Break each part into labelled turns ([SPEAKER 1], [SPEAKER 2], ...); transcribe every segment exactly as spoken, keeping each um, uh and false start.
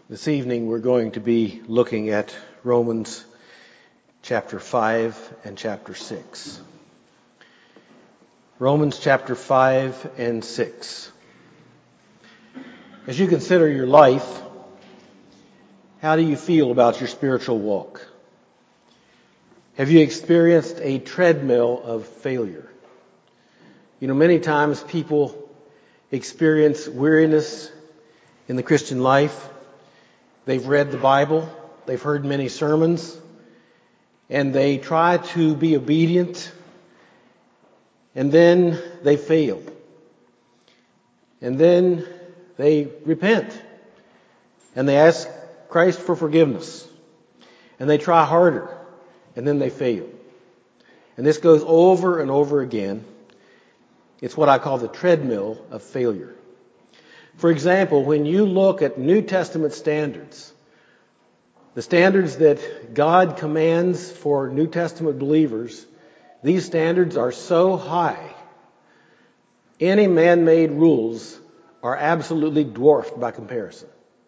[SPEAKER 1] This evening we're going to be looking at Romans chapter five and chapter six. Romans chapter five and six. As you consider your life, how do you feel about your spiritual walk? Have you experienced a treadmill of failure? You know, many times people experience weariness in the Christian life. They've read the Bible, they've heard many sermons, and they try to be obedient, and then they fail. And then they repent, and they ask Christ for forgiveness, and they try harder, and then they fail. And this goes over and over again. It's what I call the treadmill of failure. For example, when you look at New Testament standards, the standards that God commands for New Testament believers, these standards are so high, any man-made rules are absolutely dwarfed by comparison.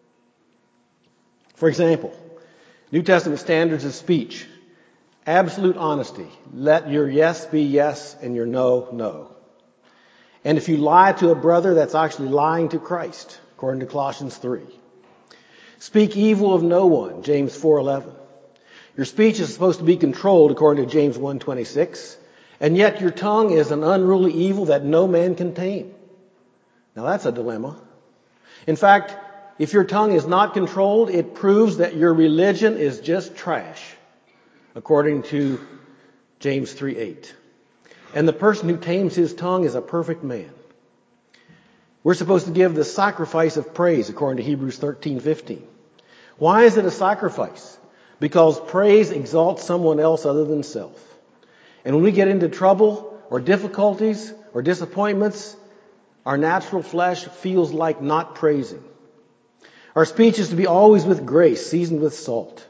[SPEAKER 1] For example, New Testament standards of speech, absolute honesty. Let your yes be yes and your no, no. And if you lie to a brother, that's actually lying to Christ, according to Colossians three. Speak evil of no one, James four eleven. Your speech is supposed to be controlled, according to James one twenty-six. And yet your tongue is an unruly evil that no man can tame. Now that's a dilemma. In fact, if your tongue is not controlled, it proves that your religion is just trash, according to James three eight. And the person who tames his tongue is a perfect man. We're supposed to give the sacrifice of praise, according to Hebrews thirteen fifteen. Why is it a sacrifice? Because praise exalts someone else other than self. And when we get into trouble or difficulties or disappointments, our natural flesh feels like not praising. Our speech is to be always with grace, seasoned with salt.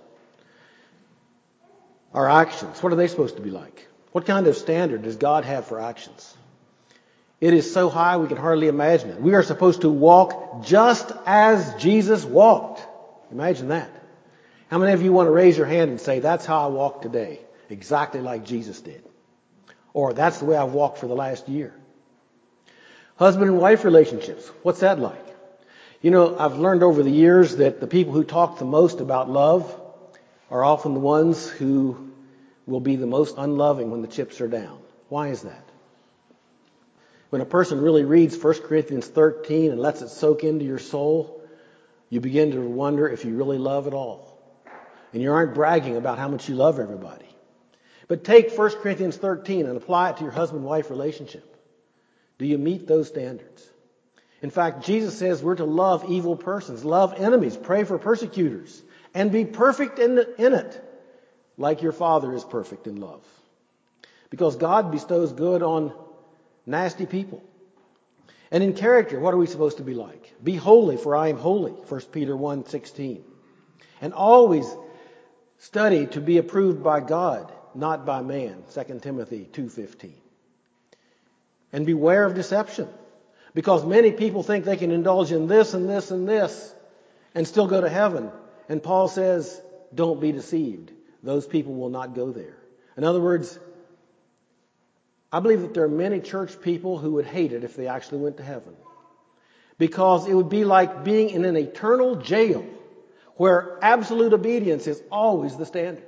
[SPEAKER 1] Our actions, what are they supposed to be like? What kind of standard does God have for actions? It is so high we can hardly imagine it. We are supposed to walk just as Jesus walked. Imagine that. How many of you want to raise your hand and say, that's how I walk today, exactly like Jesus did? Or that's the way I've walked for the last year. Husband and wife relationships, what's that like? You know, I've learned over the years that the people who talk the most about love are often the ones who will be the most unloving when the chips are down. Why is that? When a person really reads First Corinthians thirteen and lets it soak into your soul, you begin to wonder if you really love at all. And you aren't bragging about how much you love everybody. But take First Corinthians thirteen and apply it to your husband-wife relationship. Do you meet those standards? In fact, Jesus says we're to love evil persons, love enemies, pray for persecutors, and be perfect in, in it, like your Father is perfect in love. Because God bestows good on nasty people. And in character, what are we supposed to be like? Be holy, for I am holy, First Peter one sixteen. And always study to be approved by God, not by man, Second Timothy two fifteen. And beware of deception, because many people think they can indulge in this and this and this and still go to heaven. And Paul says, don't be deceived. Those people will not go there. In other words, I believe that there are many church people who would hate it if they actually went to heaven. Because it would be like being in an eternal jail where absolute obedience is always the standard.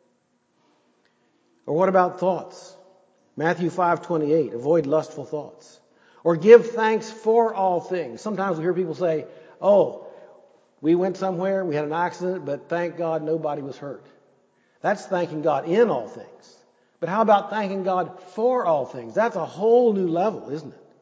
[SPEAKER 1] Or what about thoughts? Matthew five twenty-eight, avoid lustful thoughts. Or give thanks for all things. Sometimes we hear people say, oh, we went somewhere, we had an accident, but thank God nobody was hurt. That's thanking God in all things. But how about thanking God for all things? That's a whole new level, isn't it?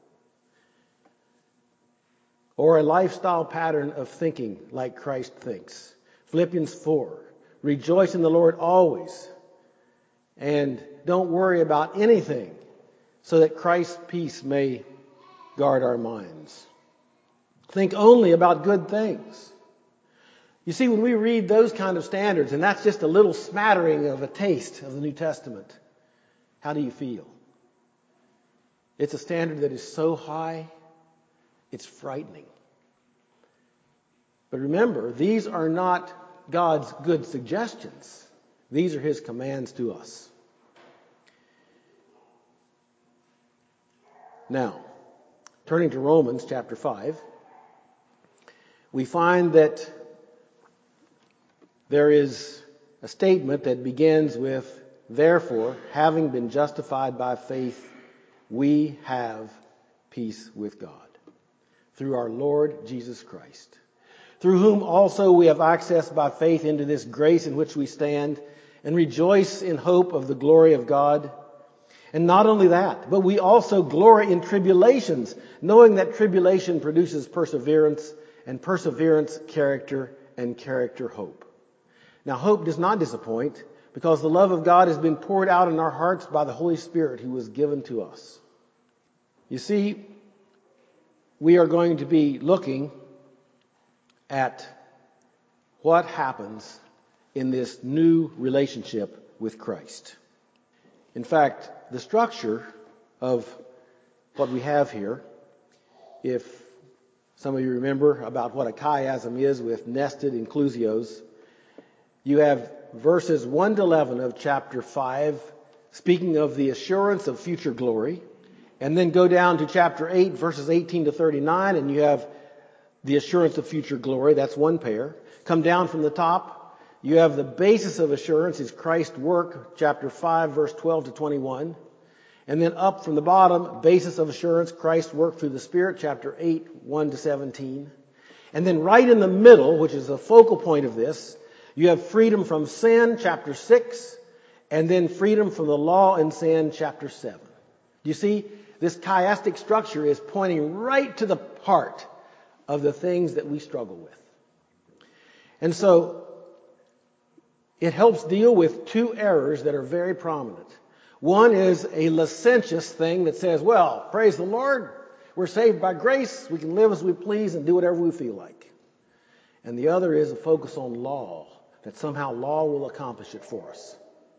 [SPEAKER 1] Or a lifestyle pattern of thinking like Christ thinks. Philippians four, rejoice in the Lord always. And don't worry about anything, so that Christ's peace may guard our minds. Think only about good things. You see, when we read those kind of standards, and that's just a little smattering of a taste of the New Testament, how do you feel? It's a standard that is so high, it's frightening. But remember, these are not God's good suggestions. These are His commands to us. Now, turning to Romans chapter five, we find that there is a statement that begins with, therefore, having been justified by faith, we have peace with God through our Lord Jesus Christ, through whom also we have access by faith into this grace in which we stand and rejoice in hope of the glory of God. And not only that, but we also glory in tribulations, knowing that tribulation produces perseverance, and perseverance, character, and character, hope. Now, hope does not disappoint, because the love of God has been poured out in our hearts by the Holy Spirit who was given to us. You see, we are going to be looking at what happens in this new relationship with Christ. In fact, the structure of what we have here, if some of you remember about what a chiasm is with nested inclusios, you have verses one to eleven of chapter five speaking of the assurance of future glory, and then go down to chapter eight, verses eighteen to thirty-nine, and you have the assurance of future glory. That's one pair. Come down from the top, you have the basis of assurance is Christ's work, chapter five, verse twelve to twenty-one. And then up from the bottom, basis of assurance, Christ's work through the Spirit, chapter eight, one to seventeen. And then right in the middle, which is the focal point of this, you have freedom from sin, chapter six, and then freedom from the law and sin, chapter seven. You see, this chiastic structure is pointing right to the heart of the things that we struggle with. And so, it helps deal with two errors that are very prominent. One is a licentious thing that says, well, praise the Lord, we're saved by grace, we can live as we please and do whatever we feel like. And the other is a focus on law, that somehow law will accomplish it for us.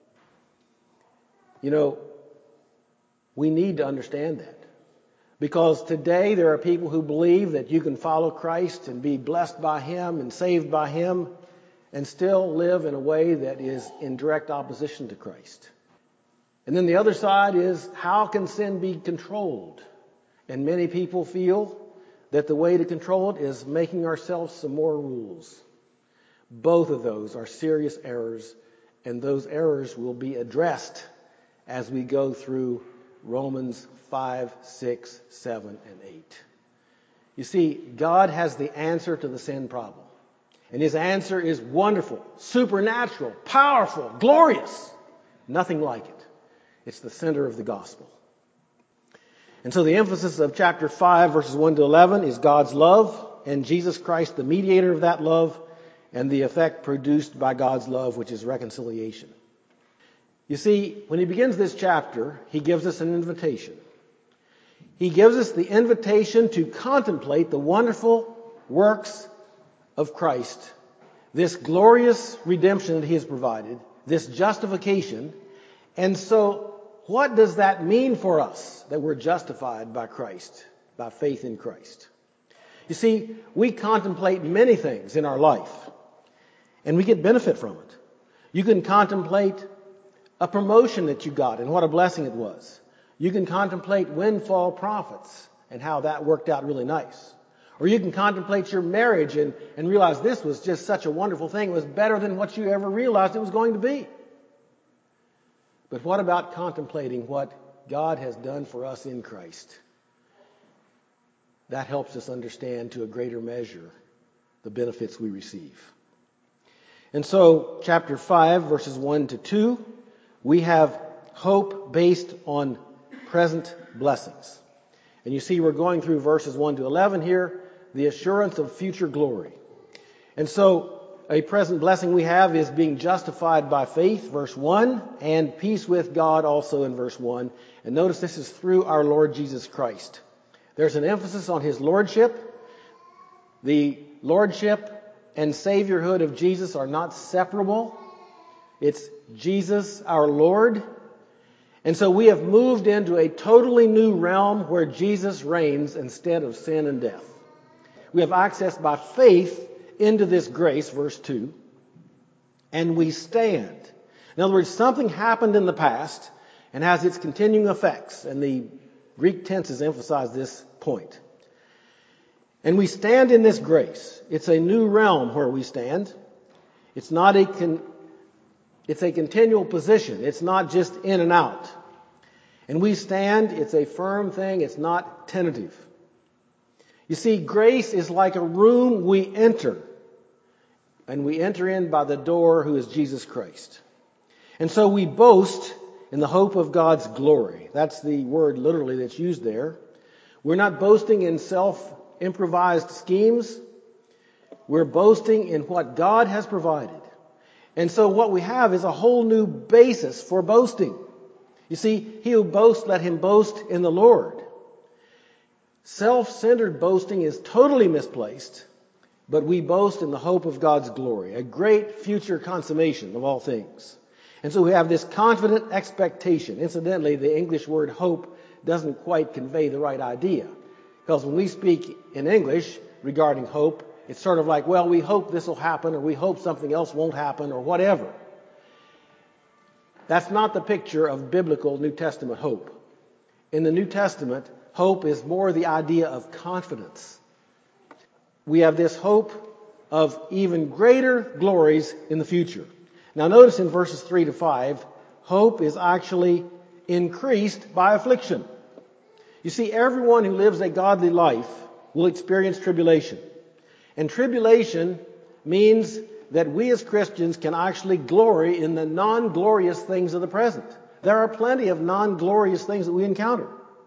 [SPEAKER 1] You know, we need to understand that. Because today there are people who believe that you can follow Christ and be blessed by Him and saved by Him and still live in a way that is in direct opposition to Christ. And then the other side is, how can sin be controlled? And many people feel that the way to control it is making ourselves some more rules. Both of those are serious errors, and those errors will be addressed as we go through Romans five, six, seven, and eight. You see, God has the answer to the sin problem. And His answer is wonderful, supernatural, powerful, glorious. Nothing like it. It's the center of the gospel. And so the emphasis of chapter five, verses one to eleven is God's love and Jesus Christ, the mediator of that love, and the effect produced by God's love, which is reconciliation. You see, when he begins this chapter, he gives us an invitation. He gives us the invitation to contemplate the wonderful works of Christ, this glorious redemption that He has provided, this justification. And so, what does that mean for us, that we're justified by Christ, by faith in Christ? You see, we contemplate many things in our life, and we get benefit from it. You can contemplate a promotion that you got and what a blessing it was. You can contemplate windfall profits and how that worked out really nice. Or you can contemplate your marriage and, and realize this was just such a wonderful thing. It was better than what you ever realized it was going to be. But what about contemplating what God has done for us in Christ? That helps us understand to a greater measure the benefits we receive. And so, chapter five, verses one to two, we have hope based on present blessings. And you see we're going through verses one to eleven here, the assurance of future glory. And so, a present blessing we have is being justified by faith, verse one, and peace with God also in verse one. And notice this is through our Lord Jesus Christ. There's an emphasis on His lordship. The lordship and saviorhood of Jesus are not separable. It's Jesus, our Lord. And so we have moved into a totally new realm where Jesus reigns instead of sin and death. We have access by faith into this grace, verse two, and we stand. In other words, something happened in the past and has its continuing effects, and the Greek tenses emphasize this point. And we stand in this grace. It's a new realm where we stand. It's not a con- it's a continual position. It's not just in and out. And we stand, it's a firm thing, it's not tentative. You see, grace is like a room we enter. And we enter in by the door, who is Jesus Christ. And so we boast in the hope of God's glory. That's the word literally that's used there. We're not boasting in self-improvised schemes. We're boasting in what God has provided. And so what we have is a whole new basis for boasting. You see, he who boasts, let him boast in the Lord. Self-centered boasting is totally misplaced, but we boast in the hope of God's glory, a great future consummation of all things. And so we have this confident expectation. Incidentally, the English word hope doesn't quite convey the right idea. Because when we speak in English regarding hope, it's sort of like, well, we hope this will happen, or we hope something else won't happen, or whatever. That's not the picture of biblical New Testament hope. In the New Testament, hope is more the idea of confidence. We have this hope of even greater glories in the future. Now notice in verses three to five, hope is actually increased by affliction. You see, everyone who lives a godly life will experience tribulation. And tribulation means that we as Christians can actually glory in the non-glorious things of the present. There are plenty of non-glorious things that we encounter.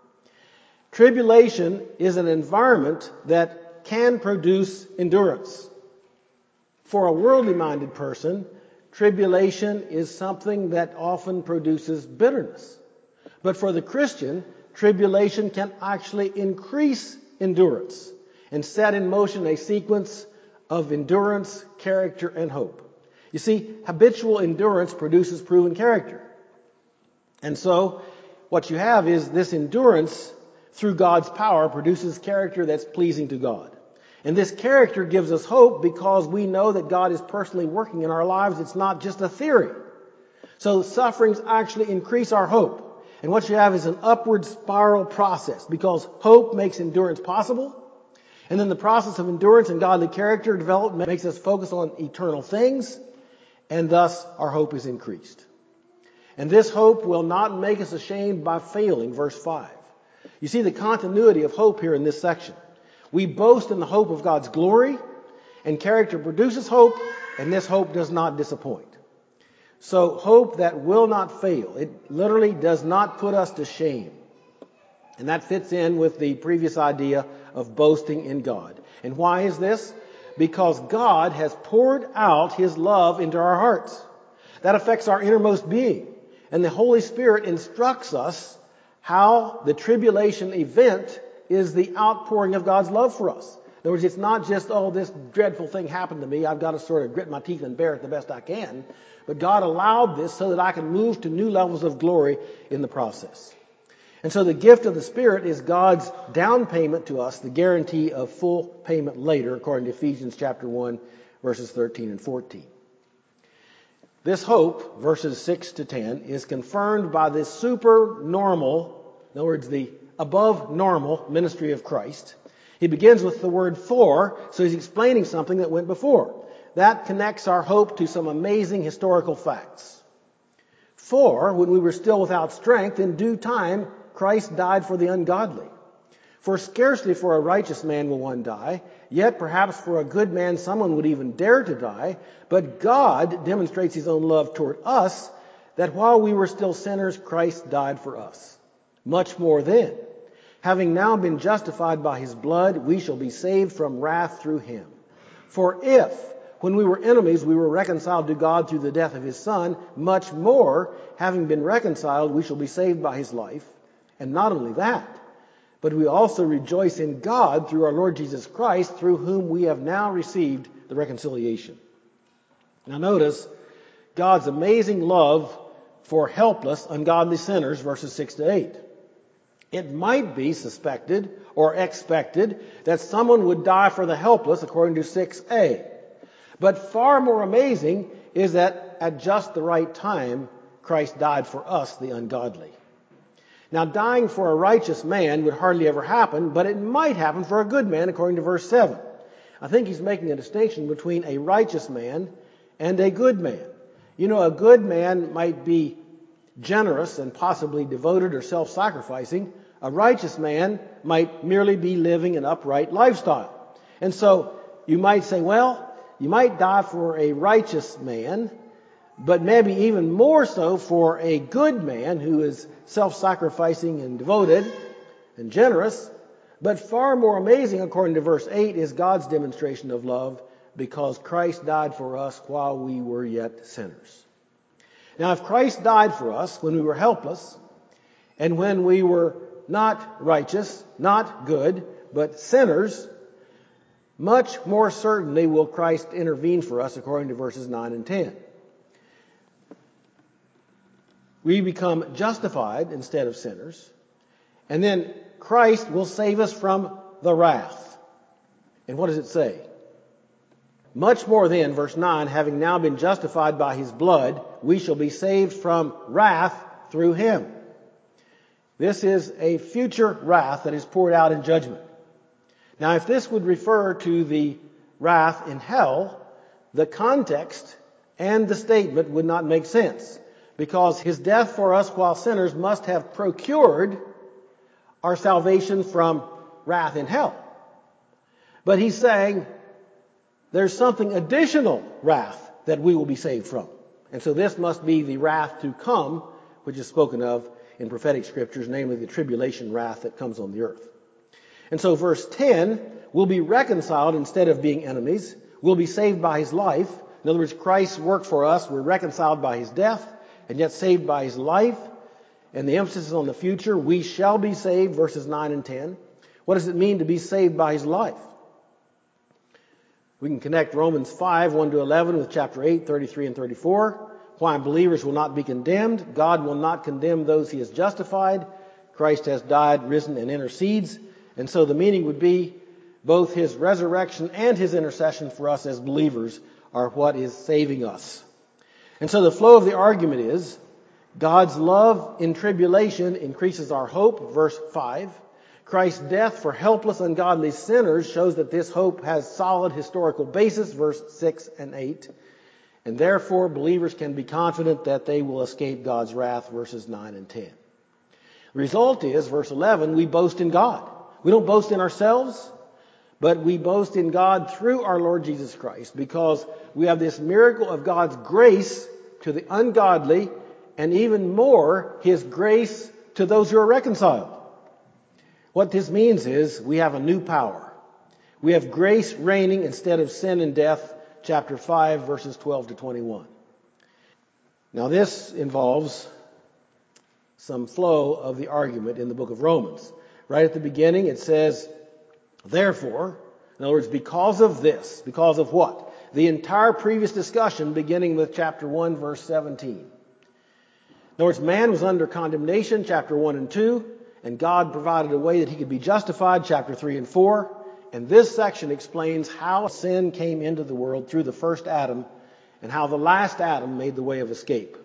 [SPEAKER 1] Tribulation is an environment that can produce endurance. For a worldly-minded person, tribulation is something that often produces bitterness. But for the Christian, tribulation can actually increase endurance and set in motion a sequence of endurance, character, and hope. You see, habitual endurance produces proven character. And so, what you have is this endurance, through God's power, produces character that's pleasing to God. And this character gives us hope because we know that God is personally working in our lives. It's not just a theory. So sufferings actually increase our hope. And what you have is an upward spiral process, because hope makes endurance possible. And then the process of endurance and godly character development makes us focus on eternal things, and thus our hope is increased. And this hope will not make us ashamed by failing, verse five. You see the continuity of hope here in this section. We boast in the hope of God's glory, and character produces hope, and this hope does not disappoint. So hope that will not fail. It literally does not put us to shame. And that fits in with the previous idea of boasting in God. And why is this? Because God has poured out His love into our hearts. That affects our innermost being. And the Holy Spirit instructs us how the tribulation event is the outpouring of God's love for us. In other words, it's not just, oh, this dreadful thing happened to me, I've got to sort of grit my teeth and bear it the best I can. But God allowed this so that I can move to new levels of glory in the process. And so the gift of the Spirit is God's down payment to us, the guarantee of full payment later, according to Ephesians chapter one, verses thirteen and fourteen. This hope, verses six to ten, is confirmed by the supernormal, in other words, the above normal ministry of Christ. He begins with the word for, so he's explaining something that went before. That connects our hope to some amazing historical facts. For, when we were still without strength, in due time, Christ died for the ungodly. For scarcely for a righteous man will one die, yet perhaps for a good man someone would even dare to die. But God demonstrates His own love toward us, that while we were still sinners, Christ died for us. Much more then, having now been justified by His blood, we shall be saved from wrath through Him. For if, when we were enemies, we were reconciled to God through the death of His Son, much more, having been reconciled, we shall be saved by His life. And not only that, but we also rejoice in God through our Lord Jesus Christ, through whom we have now received the reconciliation. Now notice God's amazing love for helpless, ungodly sinners, verses six to eight. It might be suspected or expected that someone would die for the helpless, according to six a. But far more amazing is that at just the right time, Christ died for us, the ungodly. Now, dying for a righteous man would hardly ever happen, but it might happen for a good man, according to verse seven. I think he's making a distinction between a righteous man and a good man. You know, a good man might be generous and possibly devoted or self-sacrificing. A righteous man might merely be living an upright lifestyle. And so you might say, well, you might die for a righteous man, but maybe even more so for a good man who is self-sacrificing and devoted and generous. But far more amazing, according to verse eight, is God's demonstration of love, because Christ died for us while we were yet sinners. Now, if Christ died for us when we were helpless and when we were not righteous, not good, but sinners, much more certainly will Christ intervene for us, according to verses nine and ten. We become justified instead of sinners, and then Christ will save us from the wrath. And what does it say? Much more then, verse nine, having now been justified by his blood, we shall be saved from wrath through him. This is a future wrath that is poured out in judgment. Now, if this would refer to the wrath in hell, the context and the statement would not make sense, because his death for us while sinners must have procured our salvation from wrath in hell. But he's saying there's something additional wrath that we will be saved from. And so this must be the wrath to come, which is spoken of in prophetic scriptures, namely the tribulation wrath that comes on the earth. And so verse ten, we'll be reconciled instead of being enemies. We'll be saved by his life. In other words, Christ's work for us, we're reconciled by his death and yet saved by his life. And the emphasis is on the future. We shall be saved, verses nine and ten. What does it mean to be saved by his life? We can connect Romans five, one to eleven with chapter eight, thirty-three and thirty-four. Why believers will not be condemned. God will not condemn those he has justified. Christ has died, risen, and intercedes. And so the meaning would be both his resurrection and his intercession for us as believers are what is saving us. And so the flow of the argument is God's love in tribulation increases our hope, verse five. Christ's death for helpless, ungodly sinners shows that this hope has solid historical basis, verse six and eight. And therefore, believers can be confident that they will escape God's wrath, verses nine and ten. The result is, verse eleven, we boast in God. We don't boast in ourselves, but we boast in God through our Lord Jesus Christ, because we have this miracle of God's grace to the ungodly, and even more, his grace to those who are reconciled. What this means is we have a new power. We have grace reigning instead of sin and death, chapter five, verses twelve to twenty-one. Now this involves some flow of the argument in the book of Romans. Right at the beginning it says, therefore, in other words, because of this, because of what? The entire previous discussion beginning with chapter one, verse seventeen. In other words, man was under condemnation, chapter one and two, and God provided a way that he could be justified, chapter three and four. And this section explains how sin came into the world through the first Adam, and how the last Adam made the way of escape.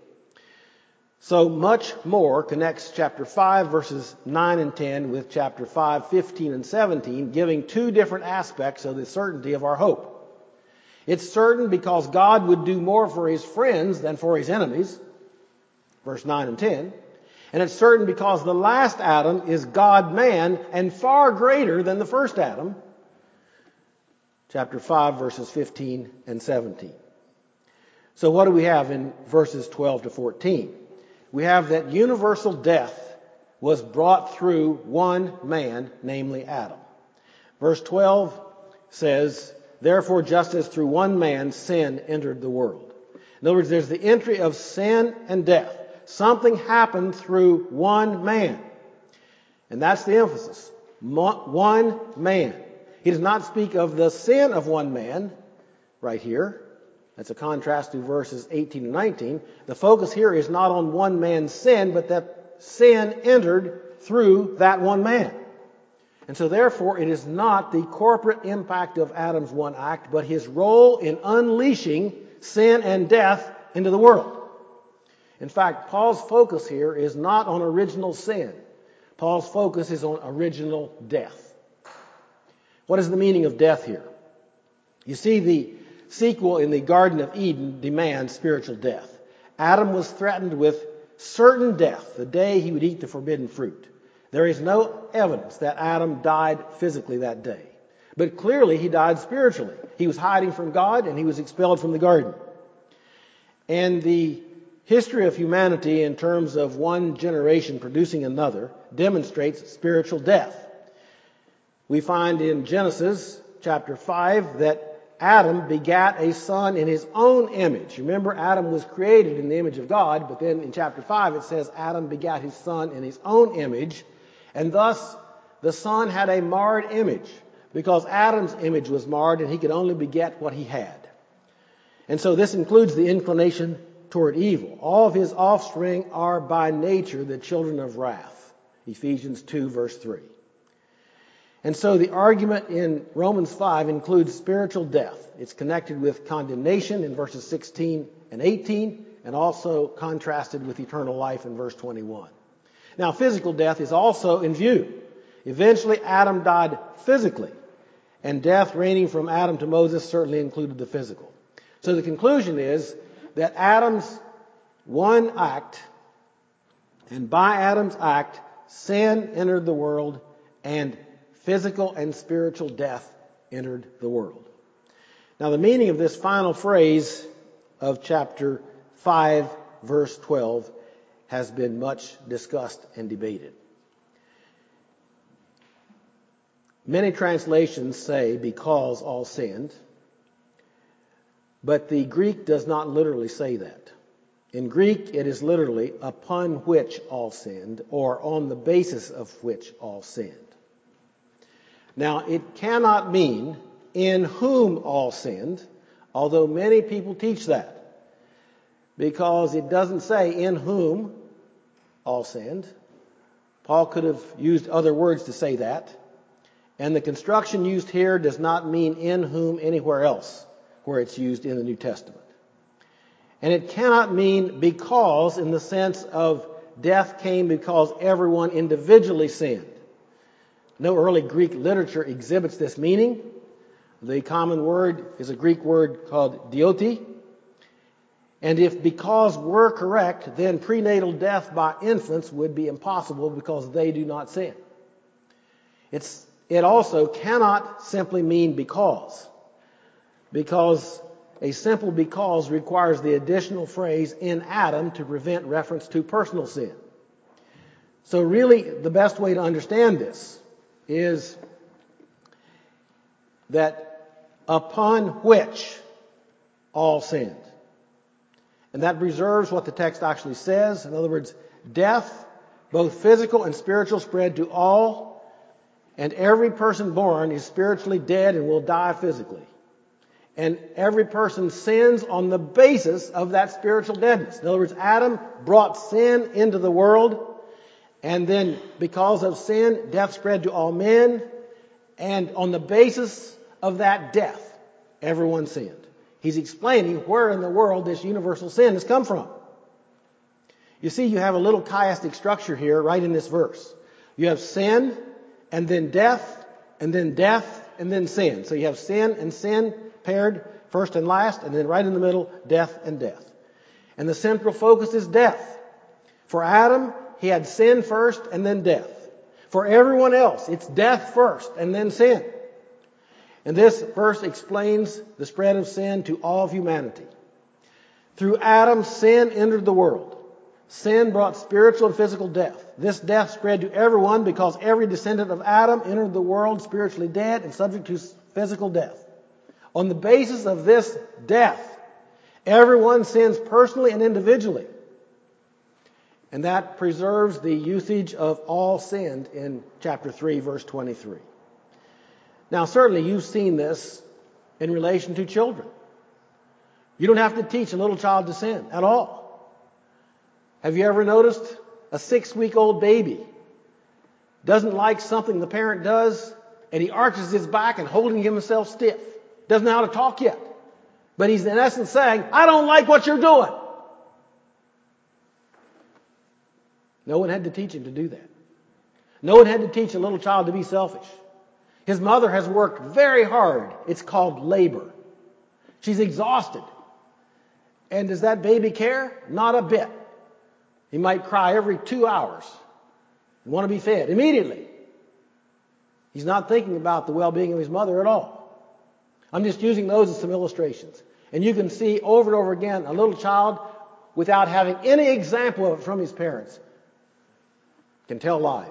[SPEAKER 1] So much more connects chapter five, verses nine and ten with chapter five, fifteen and seventeen, giving two different aspects of the certainty of our hope. It's certain because God would do more for his friends than for his enemies, verse nine and ten. And it's certain because the last Adam is God-man and far greater than the first Adam, chapter five, verses fifteen and seventeen. So what do we have in verses twelve to fourteen? We have that universal death was brought through one man, namely Adam. Verse twelve says, therefore, just as through one man sin entered the world. In other words, there's the entry of sin and death. Something happened through one man. And that's the emphasis. One man. He does not speak of the sin of one man right here. That's a contrast to verses eighteen and nineteen. The focus here is not on one man's sin, but that sin entered through that one man. And so therefore it is not the corporate impact of Adam's one act, but his role in unleashing sin and death into the world. In fact, Paul's focus here is not on original sin. Paul's focus is on original death. What is the meaning of death here? You see, the sequel in the Garden of Eden demands spiritual death. Adam was threatened with certain death the day he would eat the forbidden fruit. There is no evidence that Adam died physically that day. But clearly he died spiritually. He was hiding from God and he was expelled from the garden. And the history of humanity in terms of one generation producing another demonstrates spiritual death. We find in Genesis chapter five that Adam begat a son in his own image. Remember, Adam was created in the image of God, but then in chapter five it says Adam begat his son in his own image, and thus the son had a marred image because Adam's image was marred and he could only beget what he had. And so this includes the inclination toward evil. All of his offspring are by nature the children of wrath. Ephesians two verse three. And so the argument in Romans five includes spiritual death. It's connected with condemnation in verses sixteen and eighteen, and also contrasted with eternal life in verse twenty-one. Now, physical death is also in view. Eventually, Adam died physically, and death reigning from Adam to Moses certainly included the physical. So the conclusion is that Adam's one act, and by Adam's act, sin entered the world, and physical and spiritual death entered the world. Now, the meaning of this final phrase of chapter five, verse twelve, has been much discussed and debated. Many translations say, because all sinned, but the Greek does not literally say that. In Greek, it is literally, upon which all sinned, or on the basis of which all sinned. Now, it cannot mean in whom all sinned, although many people teach that, because it doesn't say in whom all sinned. Paul could have used other words to say that, and the construction used here does not mean in whom anywhere else where it's used in the New Testament. And it cannot mean because in the sense of death came because everyone individually sinned. No early Greek literature exhibits this meaning. The common word is a Greek word called dioti. And if because were correct, then prenatal death by infants would be impossible because they do not sin. It's, it also cannot simply mean because, because a simple because requires the additional phrase in Adam to prevent reference to personal sin. So really, the best way to understand this is that upon which all sinned. And that preserves what the text actually says. In other words, death, both physical and spiritual, spread to all, and every person born is spiritually dead and will die physically. And every person sins on the basis of that spiritual deadness. In other words, Adam brought sin into the world, and then because of sin, death spread to all men. And on the basis of that death, everyone sinned. He's explaining where in the world this universal sin has come from. You see, you have a little chiastic structure here right in this verse. You have sin, and then death, and then death, and then sin. So you have sin and sin paired first and last, and then right in the middle, death and death. And the central focus is death. For Adam, he had sin first and then death. For everyone else, it's death first and then sin. And this verse explains the spread of sin to all of humanity. Through Adam, sin entered the world. Sin brought spiritual and physical death. This death spread to everyone because every descendant of Adam entered the world spiritually dead and subject to physical death. On the basis of this death, everyone sins personally and individually. And that preserves the usage of all sinned in chapter three, verse twenty-three. Now, certainly you've seen this in relation to children. You don't have to teach a little child to sin at all. Have you ever noticed a six-week-old baby doesn't like something the parent does, and he arches his back and holding himself stiff. Doesn't know how to talk yet. But he's in essence saying, I don't like what you're doing. No one had to teach him to do that. No one had to teach a little child to be selfish. His mother has worked very hard. It's called labor. She's exhausted. And does that baby care? Not a bit. He might cry every two hours and want to be fed immediately. He's not thinking about the well-being of his mother at all. I'm just using those as some illustrations. And you can see over and over again a little child, without having any example of it from his parents, can tell lies.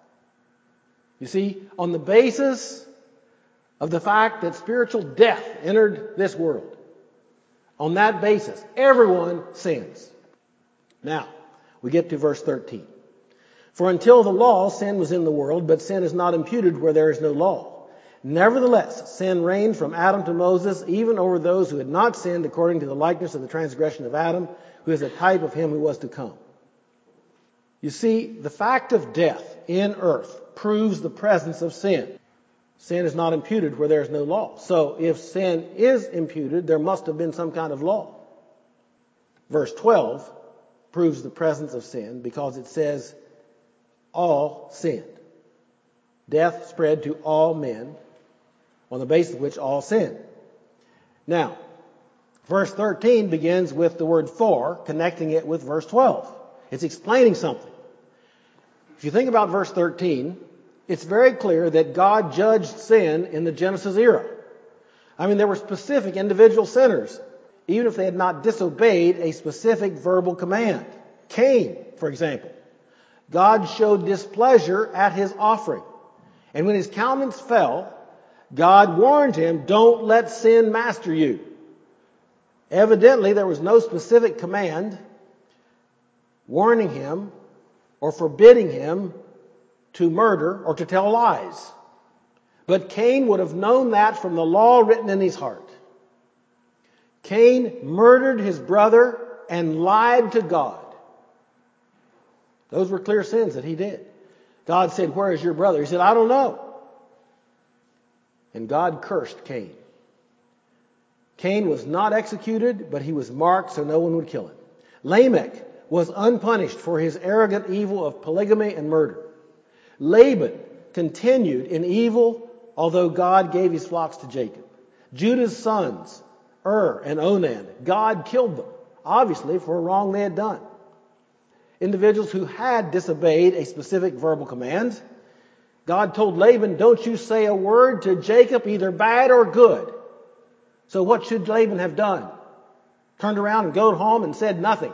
[SPEAKER 1] You see, on the basis of the fact that spiritual death entered this world, on that basis, everyone sins. Now, we get to verse thirteen. For until the law, sin was in the world, but sin is not imputed where there is no law. Nevertheless, sin reigned from Adam to Moses, even over those who had not sinned according to the likeness of the transgression of Adam, who is a type of him who was to come. You see, the fact of death in earth proves the presence of sin. Sin is not imputed where there is no law. So if sin is imputed, there must have been some kind of law. Verse twelve proves the presence of sin because it says, all sinned. Death spread to all men on the basis of which all sinned. Now, verse thirteen begins with the word for, connecting it with verse twelve. It's explaining something. If you think about verse thirteen, it's very clear that God judged sin in the Genesis era. I mean, there were specific individual sinners, even if they had not disobeyed a specific verbal command. Cain, for example. God showed displeasure at his offering. And when his countenance fell, God warned him, don't let sin master you. Evidently, there was no specific command warning him or forbidding him to murder or to tell lies. But Cain would have known that from the law written in his heart. Cain murdered his brother and lied to God. Those were clear sins that he did. God said, where is your brother? He said, I don't know. And God cursed Cain. Cain was not executed, but he was marked so no one would kill him. Lamech was unpunished for his arrogant evil of polygamy and murder. Laban continued in evil, although God gave his flocks to Jacob. Judah's sons, Ur and Onan, God killed them, obviously for a wrong they had done. Individuals who had disobeyed a specific verbal command. God told Laban, don't you say a word to Jacob, either bad or good. So what should Laban have done? Turned around and gone home and said nothing.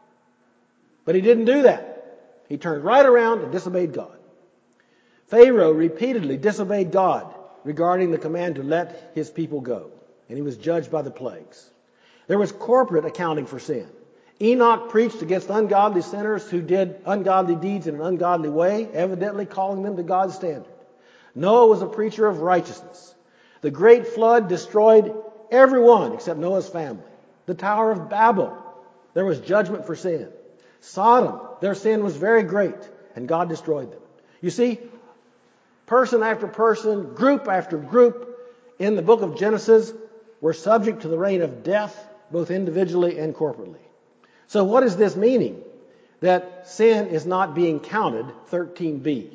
[SPEAKER 1] But he didn't do that. He turned right around and disobeyed God. Pharaoh repeatedly disobeyed God regarding the command to let his people go. And he was judged by the plagues. There was corporate accounting for sin. Enoch preached against ungodly sinners who did ungodly deeds in an ungodly way, evidently calling them to God's standard. Noah was a preacher of righteousness. The great flood destroyed everyone except Noah's family. The Tower of Babel, there was judgment for sin. Sodom, their sin was very great, and God destroyed them. You see, person after person, group after group in the book of Genesis were subject to the reign of death, both individually and corporately. So what is this meaning? That sin is not being counted, thirteen b.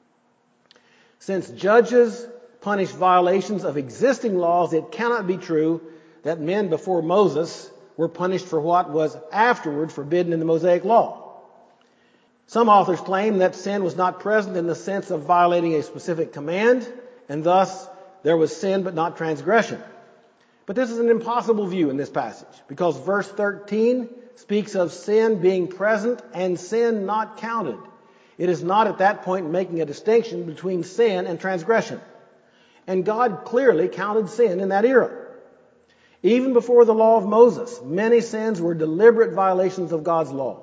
[SPEAKER 1] Since judges punish violations of existing laws, it cannot be true that men before Moses were punished for what was afterward forbidden in the Mosaic law. Some authors claim that sin was not present in the sense of violating a specific command, and thus there was sin but not transgression. But this is an impossible view in this passage, because verse thirteen speaks of sin being present and sin not counted. It is not at that point making a distinction between sin and transgression. And God clearly counted sin in that era. Even before the law of Moses, many sins were deliberate violations of God's law.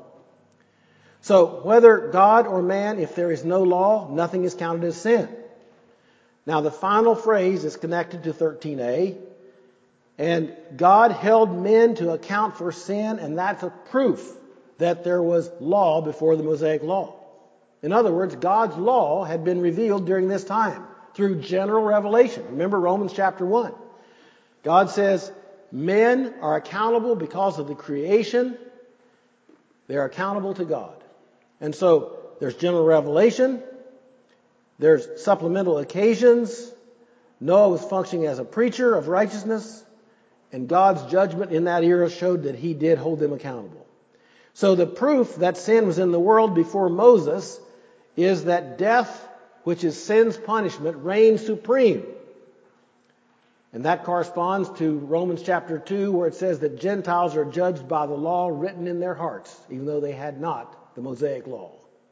[SPEAKER 1] So whether God or man, if there is no law, nothing is counted as sin. Now the final phrase is connected to thirteen a. And God held men to account for sin, and that's a proof that there was law before the Mosaic law. In other words, God's law had been revealed during this time through general revelation. Remember Romans chapter one. God says men are accountable because of the creation. They're accountable to God. And so there's general revelation. There's supplemental occasions. Noah was functioning as a preacher of righteousness. And God's judgment in that era showed that he did hold them accountable. So the proof that sin was in the world before Moses is that death, which is sin's punishment, reigned supreme. And that corresponds to Romans chapter two, where it says that Gentiles are judged by the law written in their hearts, even though they had not the Mosaic law.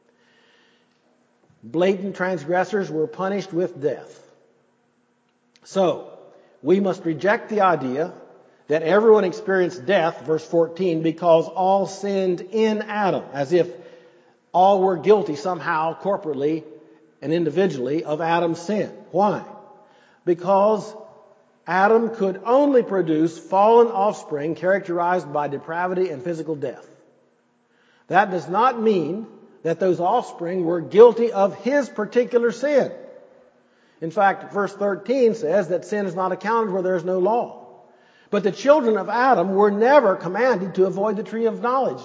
[SPEAKER 1] Blatant transgressors were punished with death. So, we must reject the idea that everyone experienced death, verse fourteen, because all sinned in Adam, as if all were guilty somehow, corporately and individually, of Adam's sin. Why? Because Adam could only produce fallen offspring characterized by depravity and physical death. That does not mean that those offspring were guilty of his particular sin. In fact, verse thirteen says that sin is not accounted where there is no law. But the children of Adam were never commanded to avoid the tree of knowledge.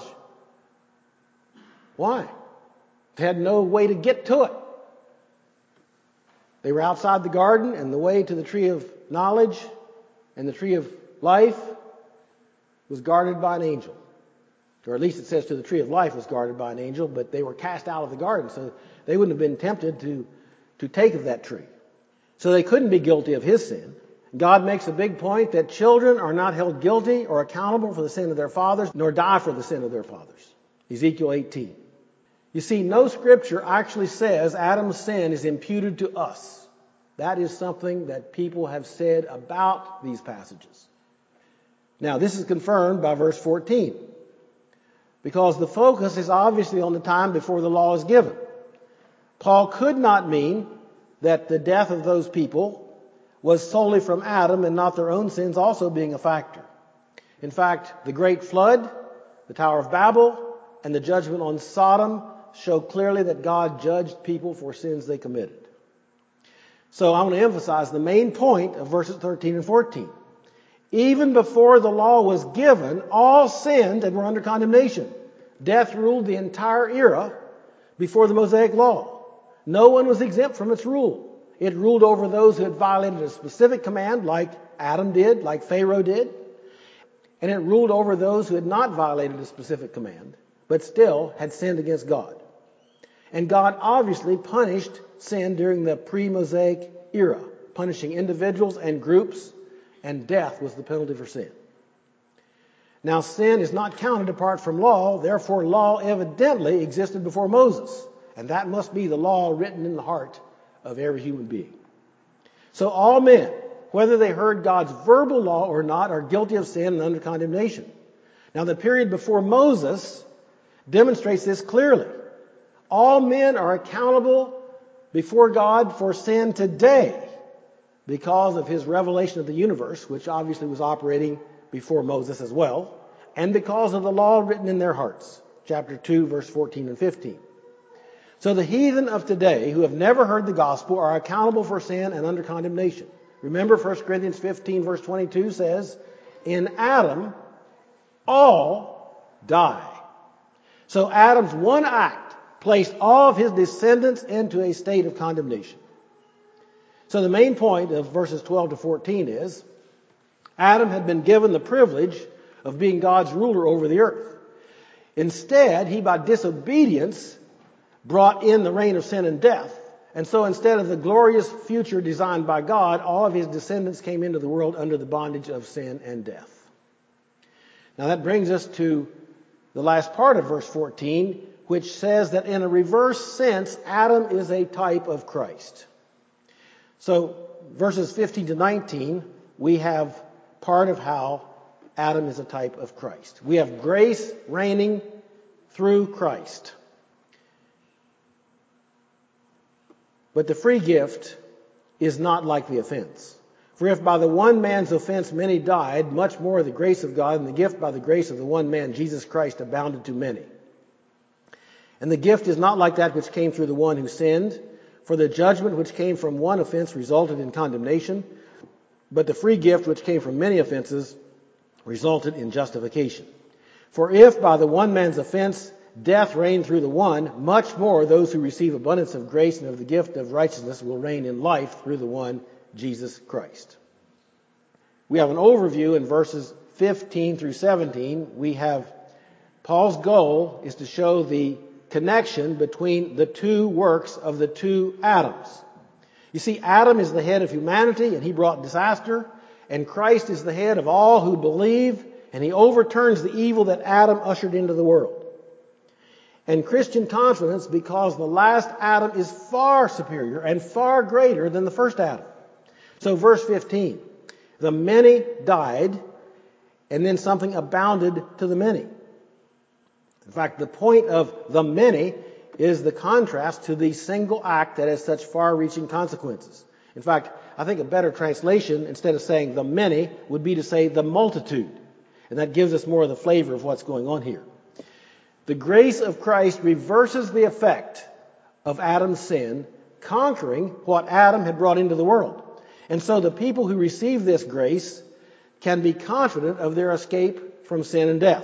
[SPEAKER 1] Why? They had no way to get to it. They were outside the garden, and the way to the tree of knowledge and the tree of life was guarded by an angel. Or at least it says to the tree of life was guarded by an angel, but they were cast out of the garden, so they wouldn't have been tempted to, to take of that tree. So they couldn't be guilty of his sin. God makes a big point that children are not held guilty or accountable for the sin of their fathers, nor die for the sin of their fathers. Ezekiel eighteen. You see, no scripture actually says Adam's sin is imputed to us. That is something that people have said about these passages. Now, this is confirmed by verse fourteen, because the focus is obviously on the time before the law is given. Paul could not mean that the death of those people was solely from Adam and not their own sins also being a factor. In fact, the great flood, the Tower of Babel, and the judgment on Sodom show clearly that God judged people for sins they committed. So I want to emphasize the main point of verses thirteen and fourteen. Even before the law was given, all sinned and were under condemnation. Death ruled the entire era before the Mosaic law. No one was exempt from its rule. It ruled over those who had violated a specific command, like Adam did, like Pharaoh did. And it ruled over those who had not violated a specific command, but still had sinned against God. And God obviously punished sin during the pre-Mosaic era, punishing individuals and groups, and death was the penalty for sin. Now, sin is not counted apart from law, therefore law evidently existed before Moses. And that must be the law written in the heart of every human being. So all men, whether they heard God's verbal law or not, are guilty of sin and under condemnation. Now, the period before Moses demonstrates this clearly. All men are accountable before God for sin today because of his revelation of the universe, which obviously was operating before Moses as well, and because of the law written in their hearts. Chapter two, verse fourteen and fifteen. So the heathen of today who have never heard the gospel are accountable for sin and under condemnation. Remember First Corinthians fifteen verse twenty-two says, in Adam all die. So Adam's one act placed all of his descendants into a state of condemnation. So the main point of verses twelve to fourteen is, Adam had been given the privilege of being God's ruler over the earth. Instead, he by disobedience brought in the reign of sin and death. And so instead of the glorious future designed by God, all of his descendants came into the world under the bondage of sin and death. Now that brings us to the last part of verse fourteen, which says that in a reverse sense, Adam is a type of Christ. So verses fifteen to nineteen, we have part of how Adam is a type of Christ. We have grace reigning through Christ. But the free gift is not like the offense. For if by the one man's offense many died, much more the grace of God and the gift by the grace of the one man, Jesus Christ, abounded to many. And the gift is not like that which came through the one who sinned. For the judgment which came from one offense resulted in condemnation, but the free gift which came from many offenses resulted in justification. For if by the one man's offense death reigned through the one, much more those who receive abundance of grace and of the gift of righteousness will reign in life through the one, Jesus Christ. We have an overview in verses fifteen through seventeen. We have Paul's goal is to show the connection between the two works of the two Adams. You see, Adam is the head of humanity, and he brought disaster, and Christ is the head of all who believe, and he overturns the evil that Adam ushered into the world. And Christian confidence, because the last Adam is far superior and far greater than the first Adam. So verse fifteen, the many died, and then something abounded to the many. In fact, the point of the many is the contrast to the single act that has such far-reaching consequences. In fact, I think a better translation, instead of saying the many, would be to say the multitude. And that gives us more of the flavor of what's going on here. The grace of Christ reverses the effect of Adam's sin, conquering what Adam had brought into the world. And so the people who receive this grace can be confident of their escape from sin and death.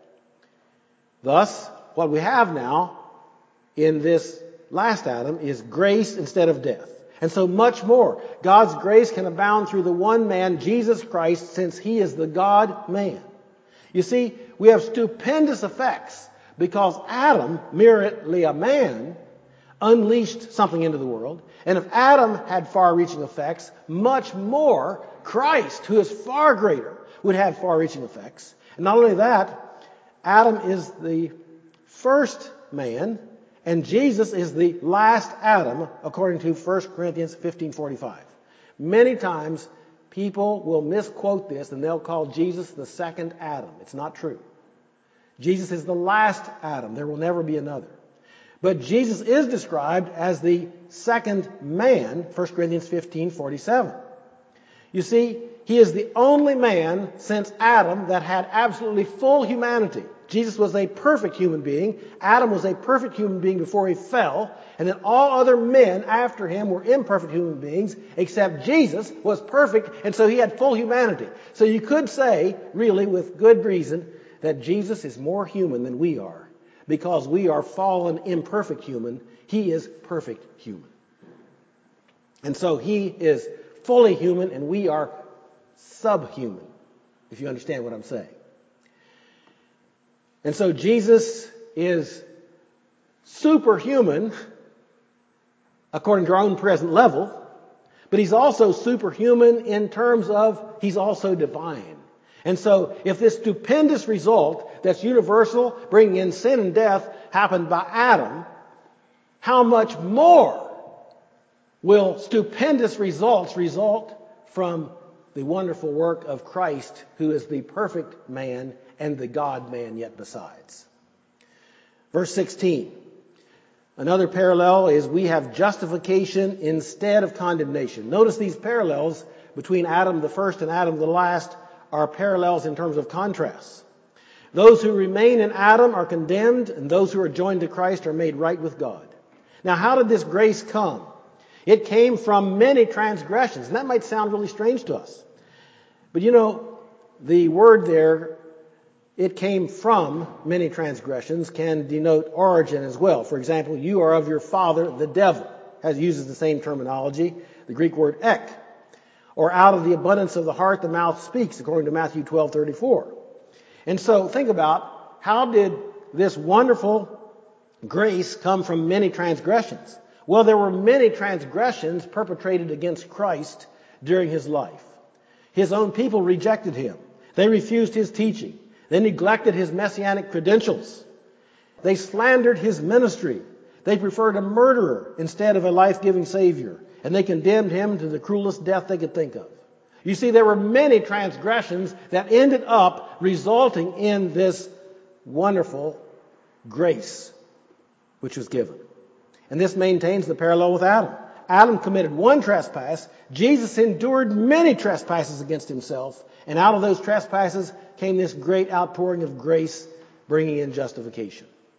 [SPEAKER 1] Thus, what we have now in this last Adam is grace instead of death. And so much more. God's grace can abound through the one man, Jesus Christ, since he is the God-man. You see, we have stupendous effects because Adam, merely a man, unleashed something into the world. And if Adam had far-reaching effects, much more Christ, who is far greater, would have far-reaching effects. And not only that, Adam is the first man, and Jesus is the last Adam, according to First Corinthians fifteen forty-five. Many times, people will misquote this, and they'll call Jesus the second Adam. It's not true. Jesus is the last Adam. There will never be another. But Jesus is described as the second man, First Corinthians fifteen forty-seven. You see, he is the only man since Adam that had absolutely full humanity. Jesus was a perfect human being. Adam was a perfect human being before he fell. And then all other men after him were imperfect human beings, except Jesus was perfect, and so he had full humanity. So you could say, really with good reason, that Jesus is more human than we are. Because we are fallen, imperfect human. He is perfect human. And so he is fully human, and we are subhuman, if you understand what I'm saying. And so Jesus is superhuman according to our own present level, but he's also superhuman in terms of he's also divine. And so if this stupendous result that's universal, bringing in sin and death, happened by Adam, how much more will stupendous results result from the wonderful work of Christ, who is the perfect man and the God-man yet besides. Verse sixteen. Another parallel is we have justification instead of condemnation. Notice these parallels between Adam the first and Adam the last are parallels in terms of contrast. Those who remain in Adam are condemned, and those who are joined to Christ are made right with God. Now, how did this grace come? It came from many transgressions, and that might sound really strange to us. But you know, the word there, it came from many transgressions, can denote origin as well. For example, you are of your father, the devil, has uses the same terminology, the Greek word ek. Or out of the abundance of the heart, the mouth speaks, according to Matthew twelve thirty-four. And so think about, how did this wonderful grace come from many transgressions? Well, there were many transgressions perpetrated against Christ during his life. His own people rejected him. They refused his teaching. They neglected his messianic credentials. They slandered his ministry. They preferred a murderer instead of a life-giving Savior. And they condemned him to the cruelest death they could think of. You see, there were many transgressions that ended up resulting in this wonderful grace which was given. And this maintains the parallel with Adam. Adam committed one trespass. Jesus endured many trespasses against himself. And out of those trespasses came this great outpouring of grace, bringing in justification.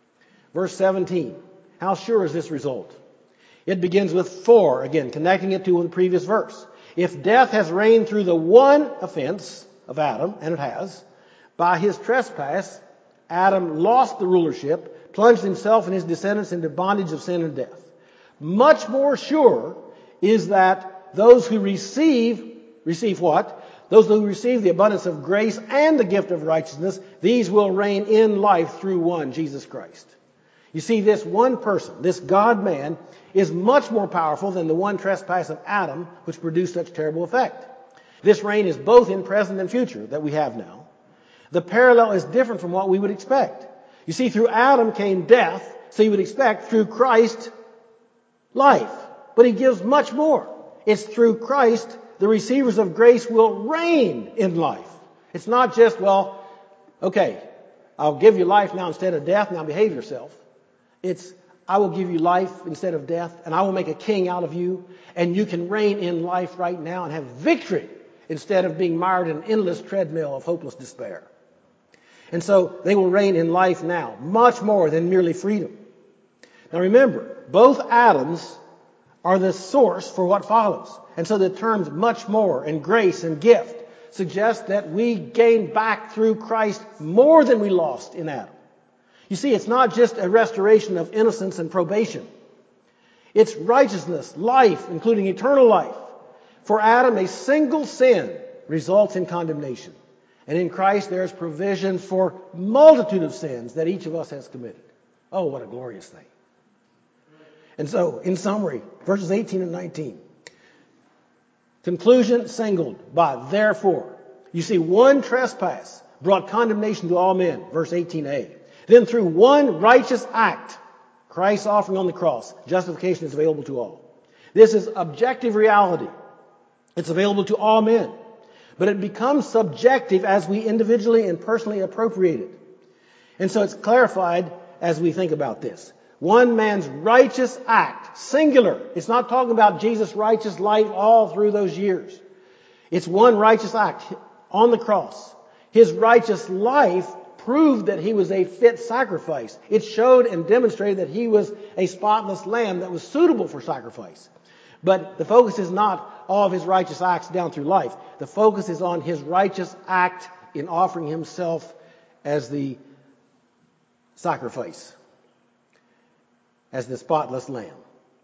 [SPEAKER 1] Verse seventeen. How sure is this result? It begins with for, again, connecting it to the previous verse. If death has reigned through the one offense of Adam, and it has, by his trespass, Adam lost the rulership, plunged himself and his descendants into bondage of sin and death. Much more sure is that those who receive, receive what? Those who receive the abundance of grace and the gift of righteousness, these will reign in life through one, Jesus Christ. You see, this one person, this God-man, is much more powerful than the one trespass of Adam, which produced such terrible effect. This reign is both in present and future that we have now. The parallel is different from what we would expect. You see, through Adam came death, so you would expect through Christ life. But he gives much more. It's through Christ the receivers of grace will reign in life. It's not just, well, okay, I'll give you life now instead of death, now behave yourself. It's, I will give you life instead of death, and I will make a king out of you, and you can reign in life right now and have victory instead of being mired in an endless treadmill of hopeless despair. And so they will reign in life now, much more than merely freedom. Now remember, both Adams are the source for what follows. And so the terms much more and grace and gift suggest that we gain back through Christ more than we lost in Adam. You see, it's not just a restoration of innocence and probation. It's righteousness, life, including eternal life. For Adam, a single sin results in condemnation. And in Christ, there is provision for multitude of sins that each of us has committed. Oh, what a glorious thing. And so, in summary, verses eighteen and nineteen. Conclusion singled by therefore. You see, one trespass brought condemnation to all men, verse eighteen a. Then through one righteous act, Christ's offering on the cross, justification is available to all. This is objective reality. It's available to all men. But it becomes subjective as we individually and personally appropriate it. And so it's clarified as we think about this. One man's righteous act, singular. It's not talking about Jesus' righteous life all through those years. It's one righteous act on the cross. His righteous life proved that he was a fit sacrifice. It showed and demonstrated that he was a spotless lamb that was suitable for sacrifice. But the focus is not all of his righteous acts down through life. The focus is on his righteous act in offering himself as the sacrifice, as the spotless lamb.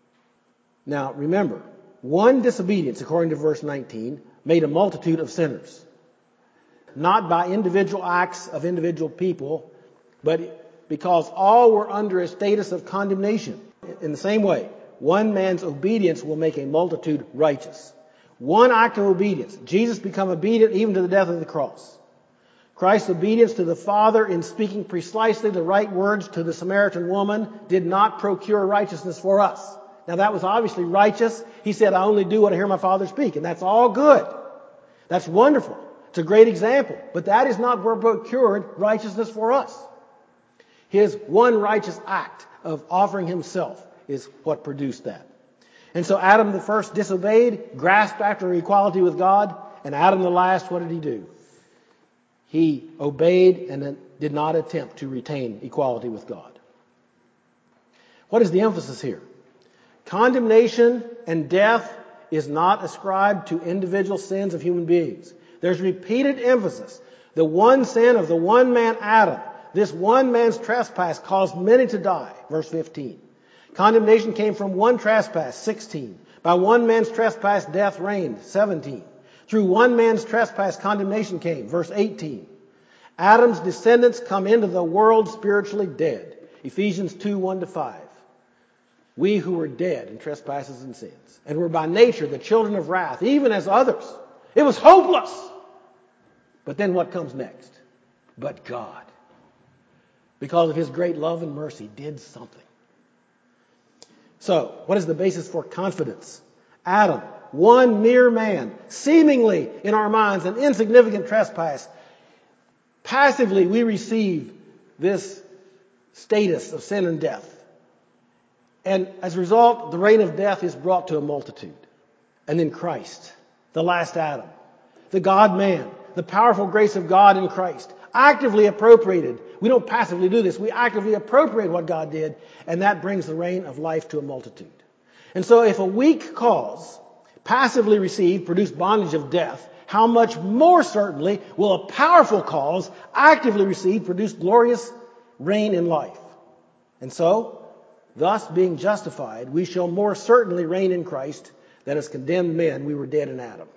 [SPEAKER 1] Now remember, one disobedience, according to verse nineteen, made a multitude of sinners. Not by individual acts of individual people, but because all were under a status of condemnation. In the same way, one man's obedience will make a multitude righteous. One act of obedience. Jesus became obedient even to the death of the cross. Christ's obedience to the Father in speaking precisely the right words to the Samaritan woman did not procure righteousness for us. Now that was obviously righteous. He said, I only do what I hear my Father speak. And that's all good. That's wonderful. It's a great example. But that is not what procured righteousness for us. His one righteous act of offering himself is what produced that. And so Adam the first disobeyed, grasped after equality with God, and Adam the last, what did he do? He obeyed and did not attempt to retain equality with God. What is the emphasis here? Condemnation and death is not ascribed to individual sins of human beings. There's repeated emphasis. The one sin of the one man Adam, this one man's trespass caused many to die, verse fifteen. Condemnation came from one trespass, sixteen. By one man's trespass, death reigned, seventeen. Through one man's trespass, condemnation came, verse eighteen. Adam's descendants come into the world spiritually dead, Ephesians two, one to five. We who were dead in trespasses and sins, and were by nature the children of wrath, even as others. It was hopeless. But then what comes next? But God, because of his great love and mercy, did something. So, what is the basis for confidence? Adam, one mere man, seemingly in our minds an insignificant trespass. Passively, we receive this status of sin and death. And as a result, the reign of death is brought to a multitude. And then Christ, the last Adam, the God-man, the powerful grace of God in Christ, actively appropriated. We don't passively do this. We actively appropriate what God did, and that brings the reign of life to a multitude. And so if a weak cause, passively received, produce bondage of death, how much more certainly will a powerful cause, actively received, produce glorious reign in life. And so, thus being justified, we shall more certainly reign in Christ than as condemned men we were dead in Adam.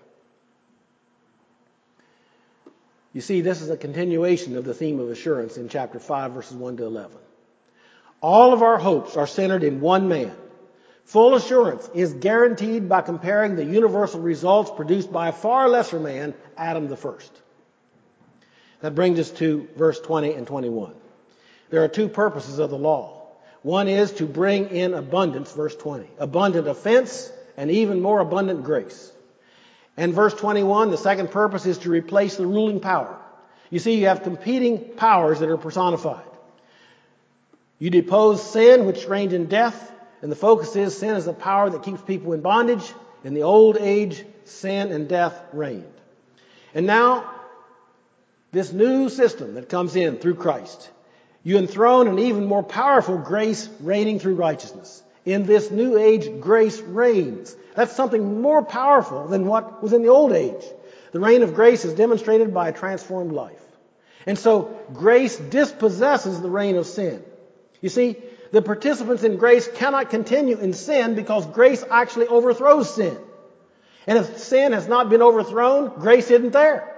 [SPEAKER 1] You see, this is a continuation of the theme of assurance in chapter five, verses one to eleven. All of our hopes are centered in one man. Full assurance is guaranteed by comparing the universal results produced by a far lesser man, Adam the first. That brings us to verse twenty and twenty-one. There are two purposes of the law. One is to bring in abundance, verse twenty. Abundant offense and even more abundant grace. And verse twenty-one, the second purpose is to replace the ruling power. You see, you have competing powers that are personified. You depose sin, which reigned in death. And the focus is sin is a power that keeps people in bondage. In the old age, sin and death reigned. And now, this new system that comes in through Christ, you enthrone an even more powerful grace reigning through righteousness. In this new age, grace reigns. That's something more powerful than what was in the old age. The reign of grace is demonstrated by a transformed life. And so, grace dispossesses the reign of sin. You see, the participants in grace cannot continue in sin because grace actually overthrows sin. And if sin has not been overthrown, grace isn't there.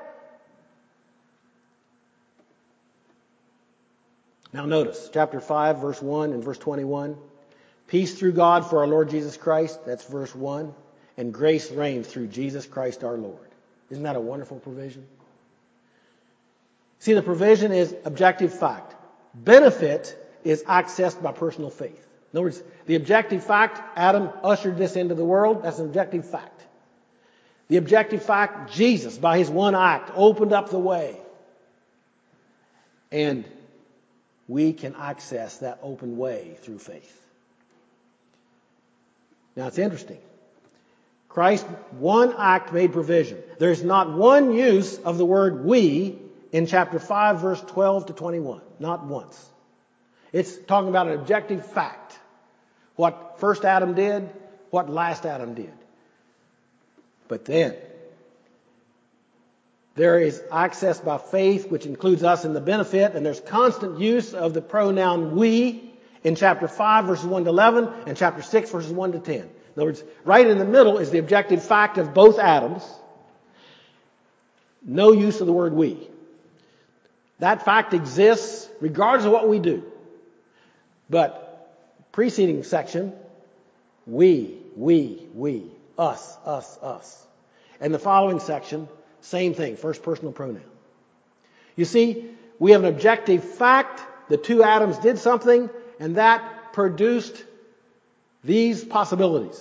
[SPEAKER 1] Now notice, chapter five, verse one and verse twenty-one. Peace through God for our Lord Jesus Christ, that's verse one. And grace reigns through Jesus Christ our Lord. Isn't that a wonderful provision? See, the provision is objective fact. Benefit is accessed by personal faith. In other words, the objective fact, Adam ushered this into the world, that's an objective fact. The objective fact, Jesus, by his one act, opened up the way. And we can access that open way through faith. Now it's interesting. Christ's one act made provision. There's not one use of the word we in chapter five, verse twelve to twenty-one. Not once. It's talking about an objective fact. What first Adam did, what last Adam did. But then, there is access by faith, which includes us in the benefit, and there's constant use of the pronoun we in chapter five, verses one to eleven, and chapter six, verses one to ten. In other words, right in the middle is the objective fact of both Adams. No use of the word we. That fact exists regardless of what we do. But, preceding section, we, we, we, us, us, us. And the following section, same thing, first personal pronoun. You see, we have an objective fact. The two Adams did something, and that produced these possibilities.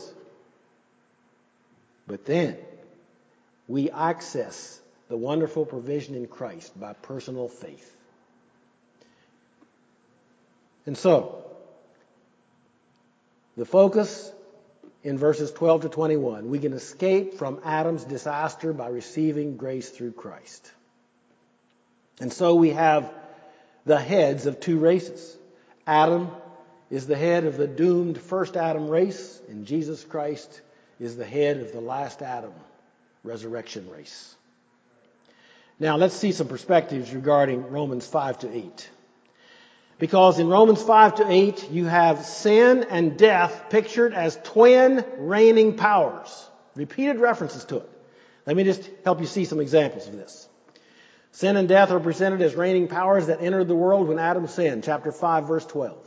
[SPEAKER 1] But then, we access the wonderful provision in Christ by personal faith. And so, the focus in verses twelve to twenty-one, we can escape from Adam's disaster by receiving grace through Christ. And so we have the heads of two races. Adam is the head of the doomed first Adam race, and Jesus Christ is the head of the last Adam resurrection race. Now let's see some perspectives regarding Romans five to eight. Because in Romans five to eight, you have sin and death pictured as twin reigning powers. Repeated references to it. Let me just help you see some examples of this. Sin and death are presented as reigning powers that entered the world when Adam sinned. Chapter five, verse twelve.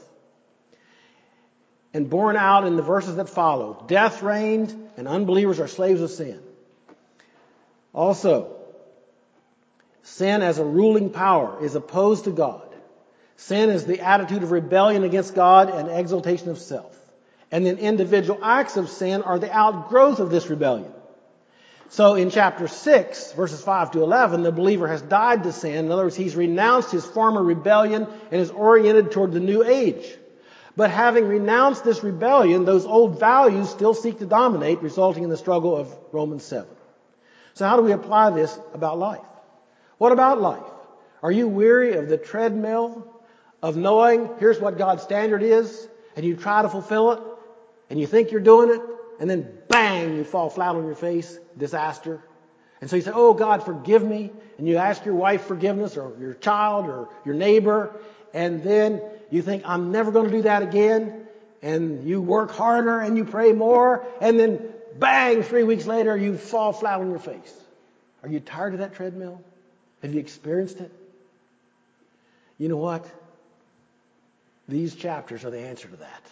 [SPEAKER 1] And borne out in the verses that follow, death reigned and unbelievers are slaves of sin. Also, sin as a ruling power is opposed to God. Sin is the attitude of rebellion against God and exaltation of self. And then individual acts of sin are the outgrowth of this rebellion. So in chapter six, verses five to eleven, the believer has died to sin. In other words, he's renounced his former rebellion and is oriented toward the new age. But having renounced this rebellion, those old values still seek to dominate, resulting in the struggle of Romans seven. So how do we apply this about life? What about life? Are you weary of the treadmill of knowing here's what God's standard is, and you try to fulfill it, and you think you're doing it, and then bang, you fall flat on your face, disaster. And so you say, oh God, forgive me. And you ask your wife forgiveness, or your child, or your neighbor, and then you think, I'm never going to do that again. And you work harder and you pray more, and then bang, three weeks later, you fall flat on your face. Are you tired of that treadmill? Have you experienced it? You know what? These chapters are the answer to that.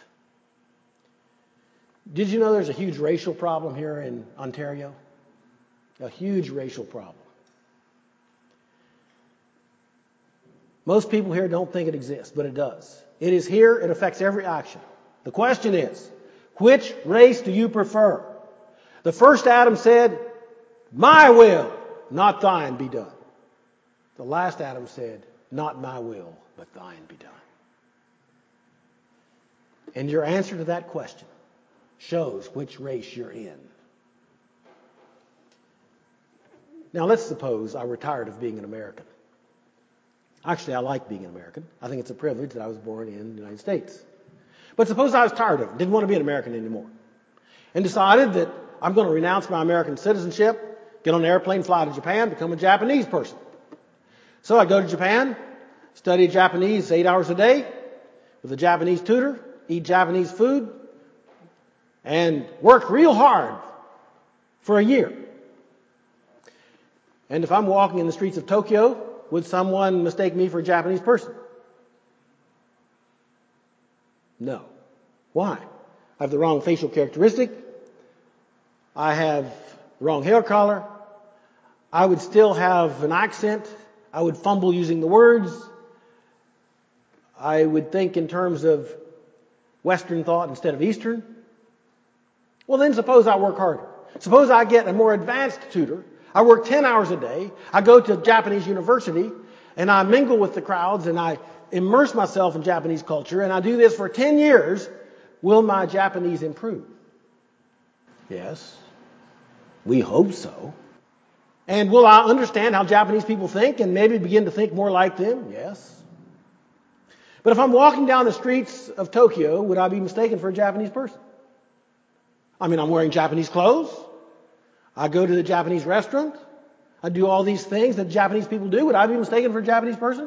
[SPEAKER 1] Did you know there's a huge racial problem here in Ontario? A huge racial problem. Most people here don't think it exists, but it does. It is here. It affects every action. The question is, which race do you prefer? The first Adam said, my will, not thine, be done. The last Adam said, not my will, but thine be done. And your answer to that question shows which race you're in. Now let's suppose I were tired of being an American. Actually, I like being an American. I think it's a privilege that I was born in the United States. But suppose I was tired of it, didn't want to be an American anymore, and decided that I'm going to renounce my American citizenship, get on an airplane, fly to Japan, become a Japanese person. So I go to Japan, study Japanese eight hours a day with a Japanese tutor, eat Japanese food, and work real hard for a year. And if I'm walking in the streets of Tokyo, would someone mistake me for a Japanese person? No. Why? I have the wrong facial characteristic. I have the wrong hair color. I would still have an accent. I would fumble using the words. I would think in terms of Western thought instead of Eastern. Well, then suppose I work harder. Suppose I get a more advanced tutor. I work ten hours a day. I go to a Japanese university and I mingle with the crowds and I immerse myself in Japanese culture, and I do this for ten years. Will my Japanese improve? Yes. We hope so. And will I understand how Japanese people think and maybe begin to think more like them? Yes. But if I'm walking down the streets of Tokyo, would I be mistaken for a Japanese person? I mean, I'm wearing Japanese clothes. I go to the Japanese restaurant. I do all these things that Japanese people do. Would I be mistaken for a Japanese person?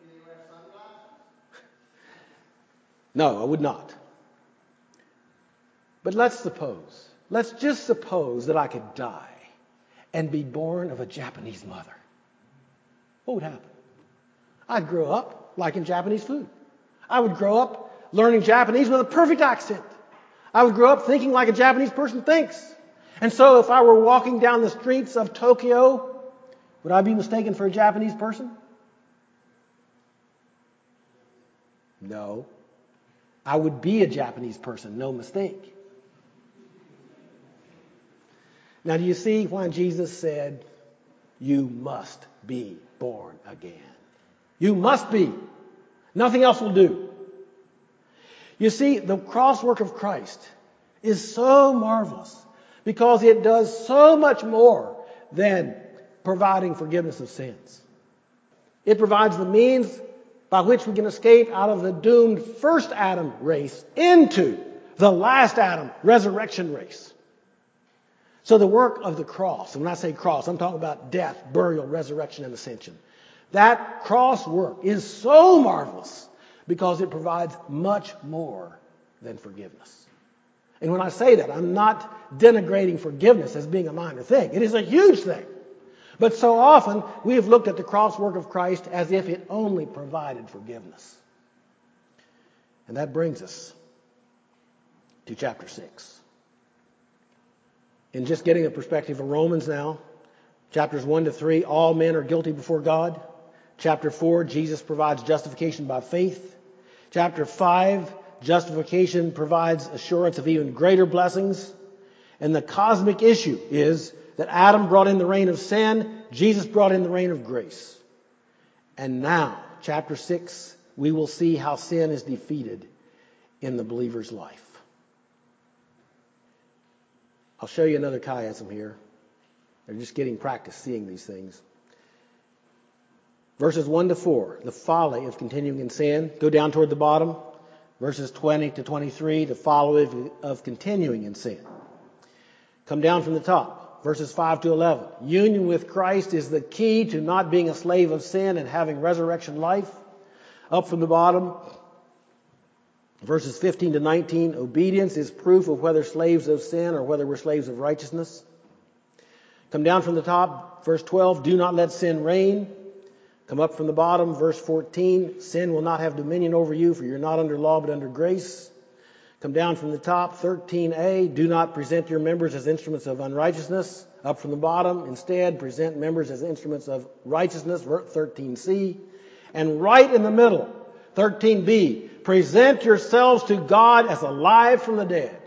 [SPEAKER 1] No, I would not. But let's suppose, let's just suppose that I could die and be born of a Japanese mother. What would happen? I'd grow up liking Japanese food. I would grow up learning Japanese with a perfect accent. I would grow up thinking like a Japanese person thinks. And so if I were walking down the streets of Tokyo, would I be mistaken for a Japanese person? No. I would be a Japanese person, no mistake. Now, do you see why Jesus said, you must be born again? You must be. Nothing else will do. You see, the cross work of Christ is so marvelous because it does so much more than providing forgiveness of sins. It provides the means by which we can escape out of the doomed first Adam race into the last Adam resurrection race. So the work of the cross, and when I say cross, I'm talking about death, burial, resurrection, and ascension. That cross work is so marvelous because it provides much more than forgiveness. And when I say that, I'm not denigrating forgiveness as being a minor thing. It is a huge thing. But so often, we have looked at the cross work of Christ as if it only provided forgiveness. And that brings us to chapter six. In just getting a perspective of Romans now, chapters one to three, all men are guilty before God. Chapter four, Jesus provides justification by faith. Chapter five, justification provides assurance of even greater blessings. And the cosmic issue is that Adam brought in the reign of sin, Jesus brought in the reign of grace. And now, chapter six, we will see how sin is defeated in the believer's life. I'll show you another chiasm here. They're just getting practice seeing these things. Verses one to four, the folly of continuing in sin. Go down toward the bottom. Verses twenty to twenty-three, the folly of continuing in sin. Come down from the top. Verses five to eleven. Union with Christ is the key to not being a slave of sin and having resurrection life. Up from the bottom. Verses fifteen to nineteen. Obedience is proof of whether slaves of sin or whether we're slaves of righteousness. Come down from the top. Verse twelve. Do not let sin reign. Come up from the bottom. Verse fourteen. Sin will not have dominion over you, for you're not under law but under grace. Come down from the top, thirteen A, do not present your members as instruments of unrighteousness. Up from the bottom, instead, present members as instruments of righteousness, thirteen C. And right in the middle, thirteen B, present yourselves to God as alive from the dead.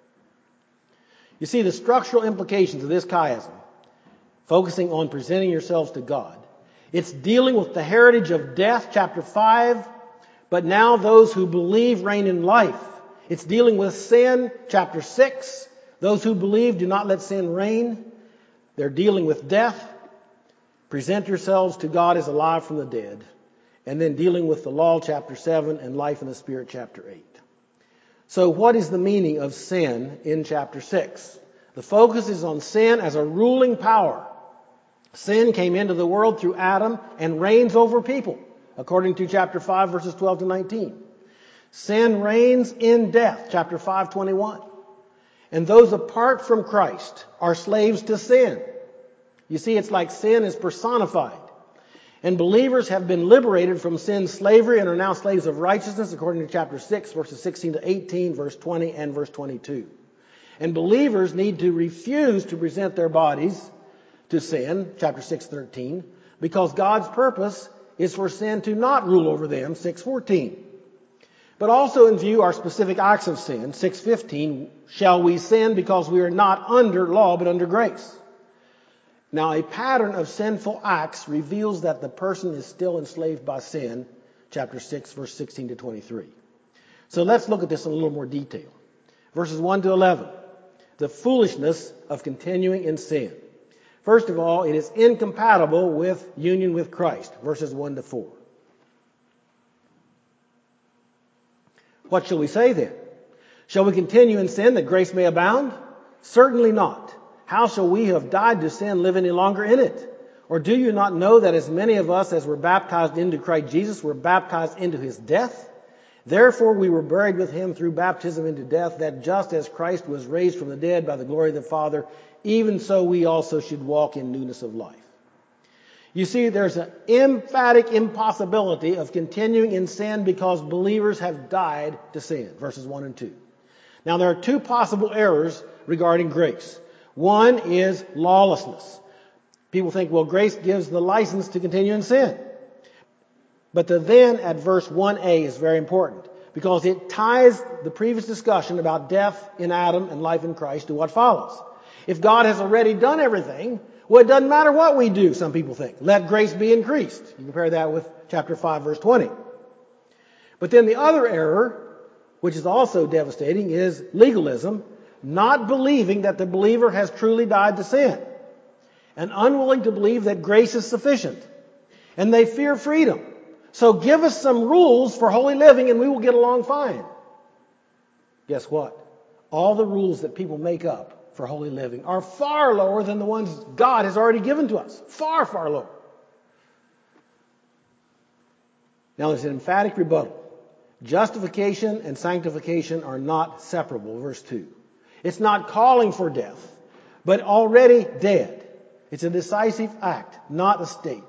[SPEAKER 1] You see, the structural implications of this chiasm, focusing on presenting yourselves to God, it's dealing with the heritage of death, chapter five, but now those who believe reign in life. It's dealing with sin, chapter six. Those who believe do not let sin reign. They're dealing with death. Present yourselves to God as alive from the dead. And then dealing with the law, chapter seven, and life in the Spirit, chapter eight. So what is the meaning of sin in chapter six? The focus is on sin as a ruling power. Sin came into the world through Adam and reigns over people, according to chapter five, verses twelve to nineteen. Sin reigns in death, chapter five, twenty-one. And those apart from Christ are slaves to sin. You see, it's like sin is personified. And believers have been liberated from sin's slavery and are now slaves of righteousness, according to chapter six, verses sixteen to eighteen, verse twenty, and verse twenty-two. And believers need to refuse to present their bodies to sin, chapter six, thirteen, because God's purpose is for sin to not rule over them, six, fourteen. But also in view are specific acts of sin. six fifteen, shall we sin because we are not under law but under grace? Now a pattern of sinful acts reveals that the person is still enslaved by sin. Chapter six, verse sixteen to twenty-three. So let's look at this in a little more detail. Verses one to eleven. The foolishness of continuing in sin. First of all, it is incompatible with union with Christ. Verses one to four. What shall we say then? Shall we continue in sin that grace may abound? Certainly not. How shall we who have died to sin live any longer in it? Or do you not know that as many of us as were baptized into Christ Jesus were baptized into his death? Therefore we were buried with him through baptism into death, that just as Christ was raised from the dead by the glory of the Father, even so we also should walk in newness of life. You see, there's an emphatic impossibility of continuing in sin because believers have died to sin. Verses one and two. Now there are two possible errors regarding grace. One is lawlessness. People think, well, grace gives the license to continue in sin. But the then at verse one A is very important because it ties the previous discussion about death in Adam and life in Christ to what follows. If God has already done everything, well, it doesn't matter what we do, some people think. Let grace be increased. You compare that with chapter five, verse twenty. But then the other error, which is also devastating, is legalism, not believing that the believer has truly died to sin, and unwilling to believe that grace is sufficient. And they fear freedom. So give us some rules for holy living and we will get along fine. Guess what? All the rules that people make up for holy living are far lower than the ones God has already given to us. Far, far lower. Now there's an emphatic rebuttal. Justification and sanctification are not separable. Verse two. It's not calling for death, but already dead. It's a decisive act, not a state.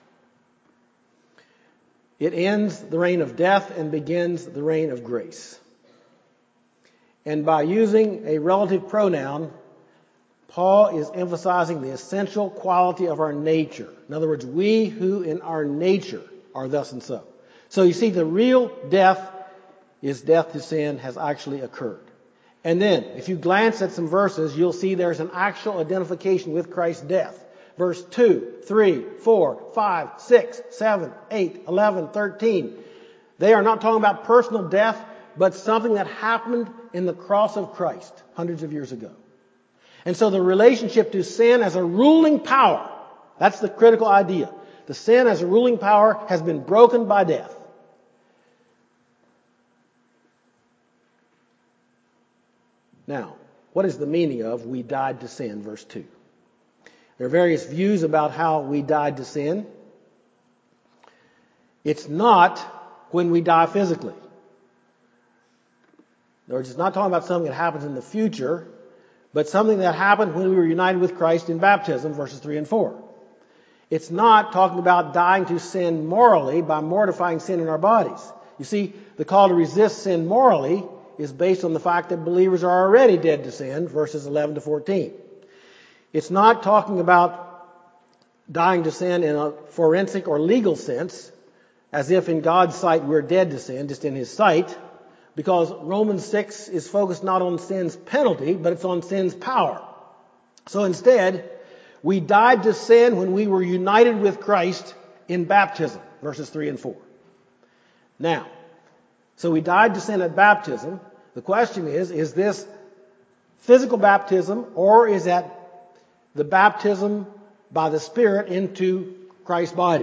[SPEAKER 1] It ends the reign of death and begins the reign of grace. And by using a relative pronoun, Paul is emphasizing the essential quality of our nature. In other words, we who in our nature are thus and so. So you see, the real death is death to sin has actually occurred. And then, if you glance at some verses, you'll see there's an actual identification with Christ's death. Verse two, three, four, five, six, seven, eight, eleven, thirteen. They are not talking about personal death, but something that happened in the cross of Christ hundreds of years ago. And so the relationship to sin as a ruling power, that's the critical idea. The sin as a ruling power has been broken by death. Now, what is the meaning of we died to sin, verse two? There are various views about how we died to sin. It's not when we die physically. In other words, it's not talking about something that happens in the future, but something that happened when we were united with Christ in baptism, verses three and four. It's not talking about dying to sin morally by mortifying sin in our bodies. You see, the call to resist sin morally is based on the fact that believers are already dead to sin, verses eleven to fourteen. It's not talking about dying to sin in a forensic or legal sense, as if in God's sight we're dead to sin, just in His sight, because Romans six is focused not on sin's penalty, but it's on sin's power. So instead, we died to sin when we were united with Christ in baptism, verses three and four. Now, so we died to sin at baptism. The question is, is this physical baptism, or is that the baptism by the Spirit into Christ's body?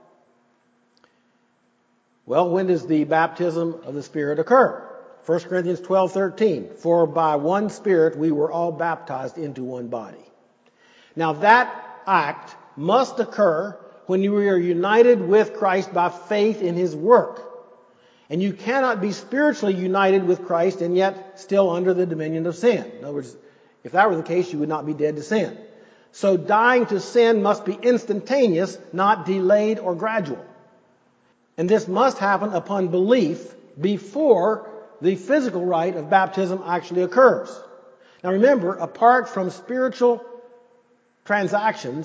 [SPEAKER 1] Well, when does the baptism of the Spirit occur? First Corinthians twelve thirteen. For by one Spirit we were all baptized into one body. Now that act must occur when you are united with Christ by faith in His work. And you cannot be spiritually united with Christ and yet still under the dominion of sin. In other words, if that were the case, you would not be dead to sin. So dying to sin must be instantaneous, not delayed or gradual. And this must happen upon belief before the physical rite of baptism actually occurs. Now remember, apart from spiritual transactions,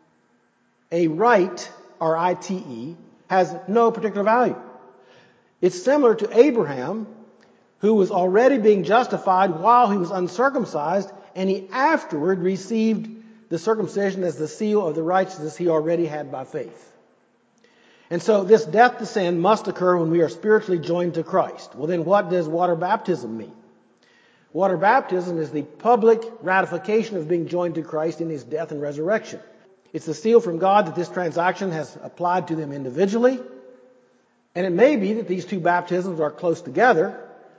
[SPEAKER 1] a rite, R I T E, has no particular value. It's similar to Abraham, who was already being justified while he was uncircumcised, and he afterward received the circumcision as the seal of the righteousness he already had by faith. And so this death to sin must occur when we are spiritually joined to Christ. Well, then what does water baptism mean? Water baptism is the public ratification of being joined to Christ in His death and resurrection. It's the seal from God that this transaction has applied to them individually. And it may be that these two baptisms are close together,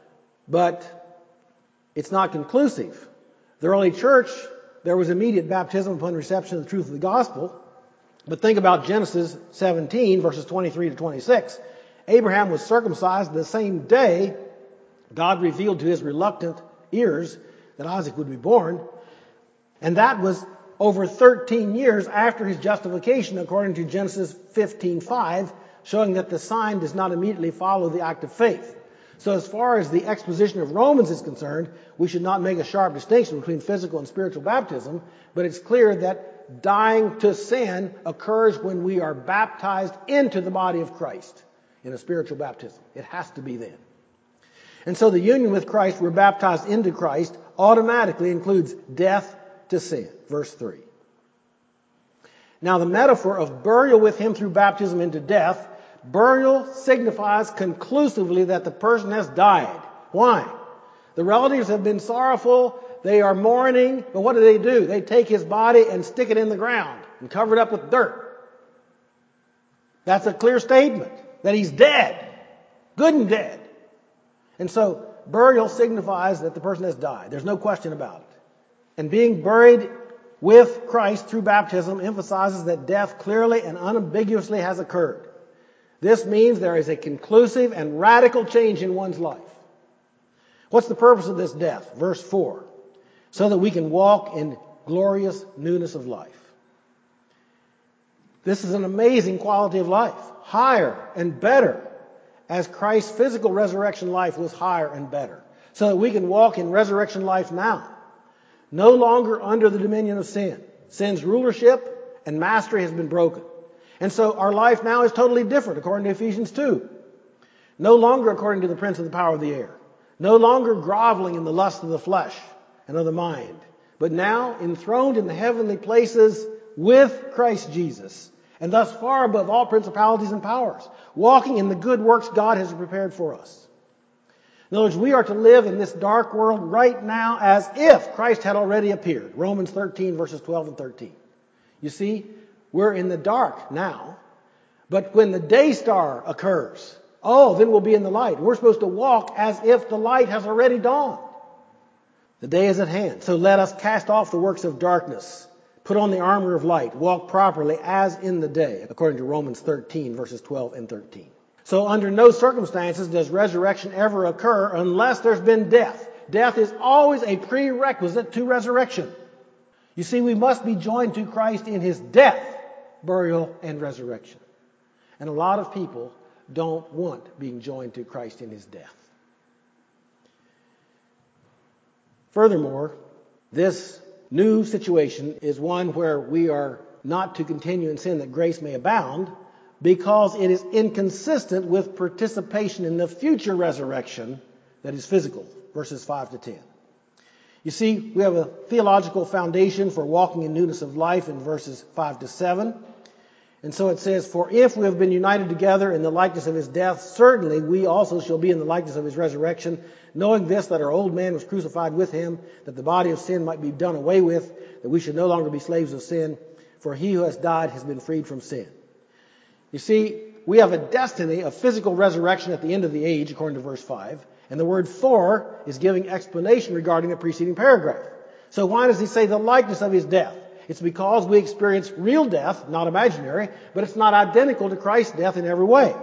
[SPEAKER 1] but it's not conclusive. The early church, there was immediate baptism upon reception of the truth of the gospel. But think about Genesis seventeen, verses twenty-three to twenty-six. Abraham was circumcised the same day God revealed to his reluctant ears that Isaac would be born. And that was over thirteen years after his justification, according to Genesis fifteen five, showing that the sign does not immediately follow the act of faith. So as far as the exposition of Romans is concerned, we should not make a sharp distinction between physical and spiritual baptism, but it's clear that dying to sin occurs when we are baptized into the body of Christ in a spiritual baptism. It has to be then. And so the union with Christ, we're baptized into Christ, automatically includes death to sin. Verse three. Now the metaphor of burial with Him through baptism into death, burial signifies conclusively that the person has died. Why? The relatives have been sorrowful, they are mourning, but what do they do? They take his body and stick it in the ground and cover it up with dirt. That's a clear statement that he's dead, good and dead. And so burial signifies that the person has died. There's no question about it. And being buried with Christ through baptism emphasizes that death clearly and unambiguously has occurred. This means there is a conclusive and radical change in one's life. What's the purpose of this death? Verse four. So that we can walk in glorious newness of life. This is an amazing quality of life. Higher and better, as Christ's physical resurrection life was higher and better. So that we can walk in resurrection life now. No longer under the dominion of sin. Sin's rulership and mastery has been broken. And so our life now is totally different, according to Ephesians two. No longer according to the prince of the power of the air. No longer groveling in the lust of the flesh and of the mind. But now enthroned in the heavenly places with Christ Jesus. And thus far above all principalities and powers. Walking in the good works God has prepared for us. In other words, we are to live in this dark world right now as if Christ had already appeared. Romans thirteen, verses twelve and thirteen. You see, we're in the dark now, But when the day star occurs, oh, then we'll be in the light. We're supposed to walk as if the light has already dawned. The day is at hand. So let us cast off the works of darkness, put on the armor of light, walk properly as in the day, according to Romans thirteen, verses twelve and thirteen. So under no circumstances does resurrection ever occur unless there's been death. Death is always a prerequisite to resurrection. You see, we must be joined to Christ in his death, burial, and resurrection. And a lot of people don't want being joined to Christ in his death. Furthermore, this new situation is one where we are not to continue in sin that grace may abound, because it is inconsistent with participation in the future resurrection that is physical, verses five to ten. You see, we have a theological foundation for walking in newness of life in verses five to seven. And so it says, for if we have been united together in the likeness of his death, certainly we also shall be in the likeness of his resurrection, knowing this, that our old man was crucified with him, that the body of sin might be done away with, that we should no longer be slaves of sin, for he who has died has been freed from sin. You see, we have a destiny of physical resurrection at the end of the age, according to verse five, and the word for is giving explanation regarding the preceding paragraph. So why does he say the likeness of his death? It's because we experience real death, not imaginary, but it's not identical to Christ's death in every way.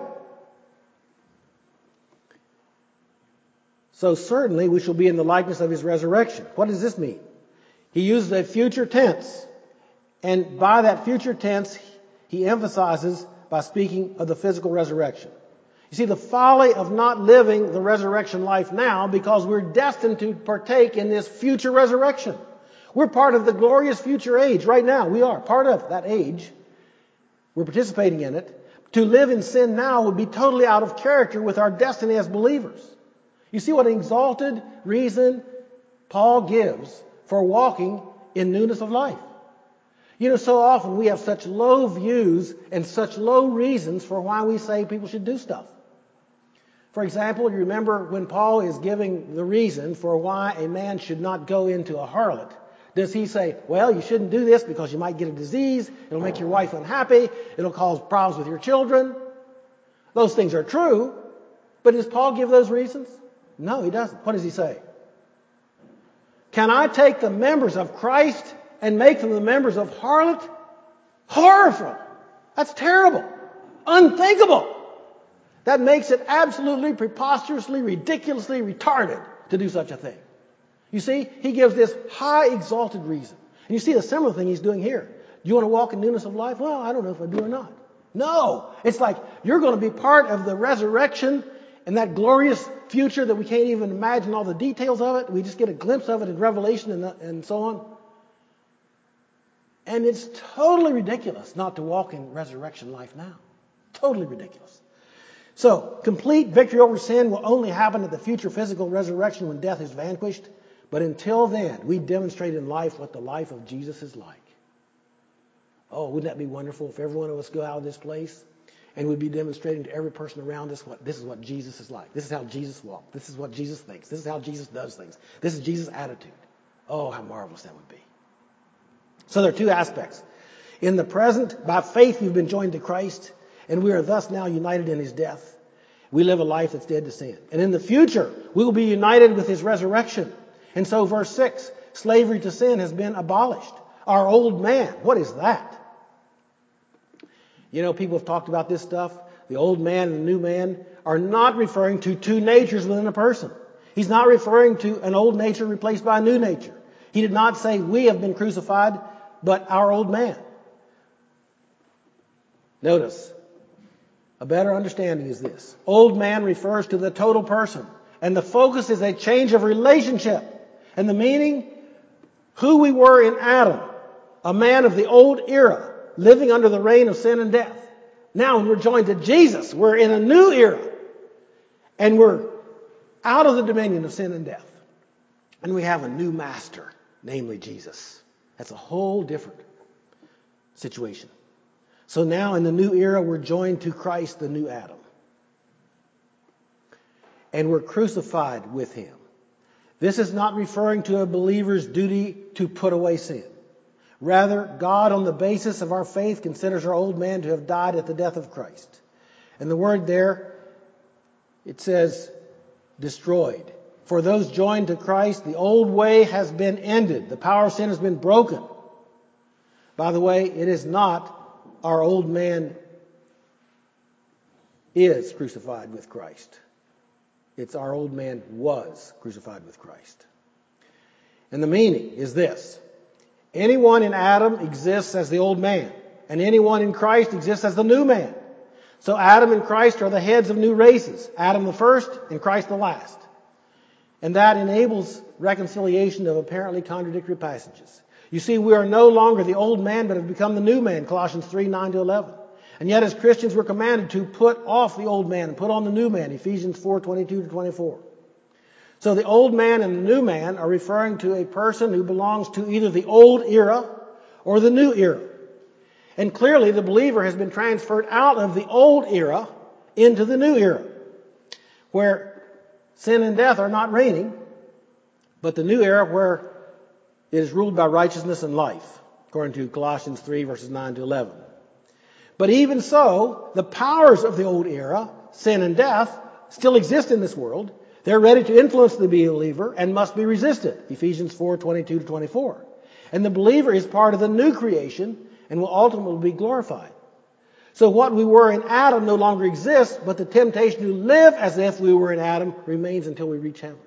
[SPEAKER 1] So certainly we shall be in the likeness of his resurrection. What does this mean? He uses a future tense. And by that future tense, he emphasizes by speaking of the physical resurrection. You see, the folly of not living the resurrection life now, because we're destined to partake in this future resurrection. We're part of the glorious future age right now. We are part of that age. We're participating in it. To live in sin now would be totally out of character with our destiny as believers. You see what an exalted reason Paul gives for walking in newness of life. You know, so often we have such low views and such low reasons for why we say people should do stuff. For example, you remember when Paul is giving the reason for why a man should not go into a harlot. Does he say, well, you shouldn't do this because you might get a disease, it'll make your wife unhappy, it'll cause problems with your children? Those things are true, but does Paul give those reasons? No, he doesn't. What does he say? Can I take the members of Christ and make them the members of harlot? Horrible. That's terrible. Unthinkable. That makes it absolutely, preposterously, ridiculously retarded to do such a thing. You see, he gives this high exalted reason. And you see the similar thing he's doing here. Do you want to walk in newness of life? Well, I don't know if I do or not. No. It's like you're going to be part of the resurrection and that glorious future that we can't even imagine all the details of it. We just get a glimpse of it in Revelation and, and so on. And it's totally ridiculous not to walk in resurrection life now. Totally ridiculous. So, complete victory over sin will only happen at the future physical resurrection when death is vanquished. But until then, we demonstrate in life what the life of Jesus is like. Oh, wouldn't that be wonderful if every one of us go out of this place and we'd be demonstrating to every person around us what this is what Jesus is like. This is how Jesus walked. This is what Jesus thinks. This is how Jesus does things. This is Jesus' attitude. Oh, how marvelous that would be. So there are two aspects. In the present, by faith we've been joined to Christ, and we are thus now united in his death. We live a life that's dead to sin. And in the future, we will be united with his resurrection. And so verse six, slavery to sin has been abolished. Our old man, what is that? You know, people have talked about this stuff. The old man and the new man are not referring to two natures within a person. He's not referring to an old nature replaced by a new nature. He did not say we have been crucified, but our old man. Notice, a better understanding is this. Old man refers to the total person. And the focus is a change of relationship. And the meaning, who we were in Adam, a man of the old era, living under the reign of sin and death. Now when we're joined to Jesus, we're in a new era. And we're out of the dominion of sin and death. And we have a new master, namely Jesus. That's a whole different situation. So now in the new era, we're joined to Christ, the new Adam. And we're crucified with him. This is not referring to a believer's duty to put away sin. Rather, God, on the basis of our faith, considers our old man to have died at the death of Christ. And the word there, it says, destroyed. For those joined to Christ, the old way has been ended. The power of sin has been broken. By the way, it is not our old man is crucified with Christ. It's our old man was crucified with Christ. And the meaning is this. Anyone in Adam exists as the old man, and anyone in Christ exists as the new man. So Adam and Christ are the heads of new races. Adam the first and Christ the last. And that enables reconciliation of apparently contradictory passages. You see, we are no longer the old man, but have become the new man, Colossians three, nine to eleven. And yet as Christians we're commanded to put off the old man and put on the new man, Ephesians four, twenty-two to twenty-four. So the old man and the new man are referring to a person who belongs to either the old era or the new era. And clearly the believer has been transferred out of the old era into the new era, where sin and death are not reigning, but the new era where it is ruled by righteousness and life, according to Colossians three, verses nine to eleven. But even so, the powers of the old era, sin and death, still exist in this world. They're ready to influence the believer and must be resisted, Ephesians four, twenty-two to twenty-four. And the believer is part of the new creation and will ultimately be glorified. So what we were in Adam no longer exists, but the temptation to live as if we were in Adam remains until we reach heaven.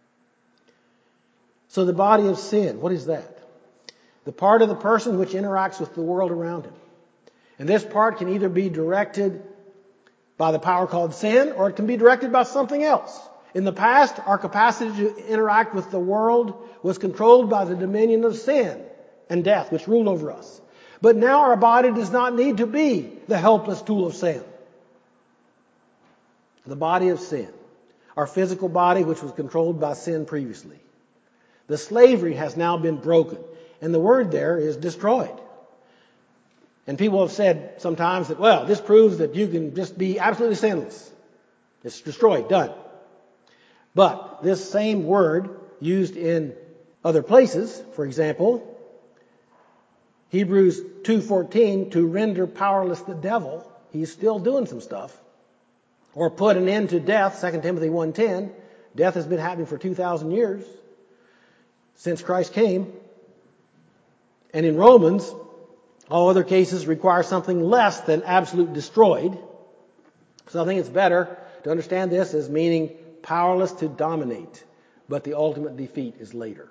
[SPEAKER 1] So the body of sin, what is that? The part of the person which interacts with the world around him. And this part can either be directed by the power called sin, or it can be directed by something else. In the past, our capacity to interact with the world was controlled by the dominion of sin and death, which ruled over us. But now our body does not need to be the helpless tool of sin. The body of sin, our physical body which was controlled by sin previously. The slavery has now been broken. And the word there is destroyed. And people have said sometimes that, well, this proves that you can just be absolutely sinless. It's destroyed, done. But this same word used in other places, for example, Hebrews two fourteen, to render powerless the devil, he's still doing some stuff. Or put an end to death, Second Timothy one ten. Death has been happening for two thousand years since Christ came. And in Romans, all other cases require something less than absolute destroyed. So I think it's better to understand this as meaning powerless to dominate, but the ultimate defeat is later.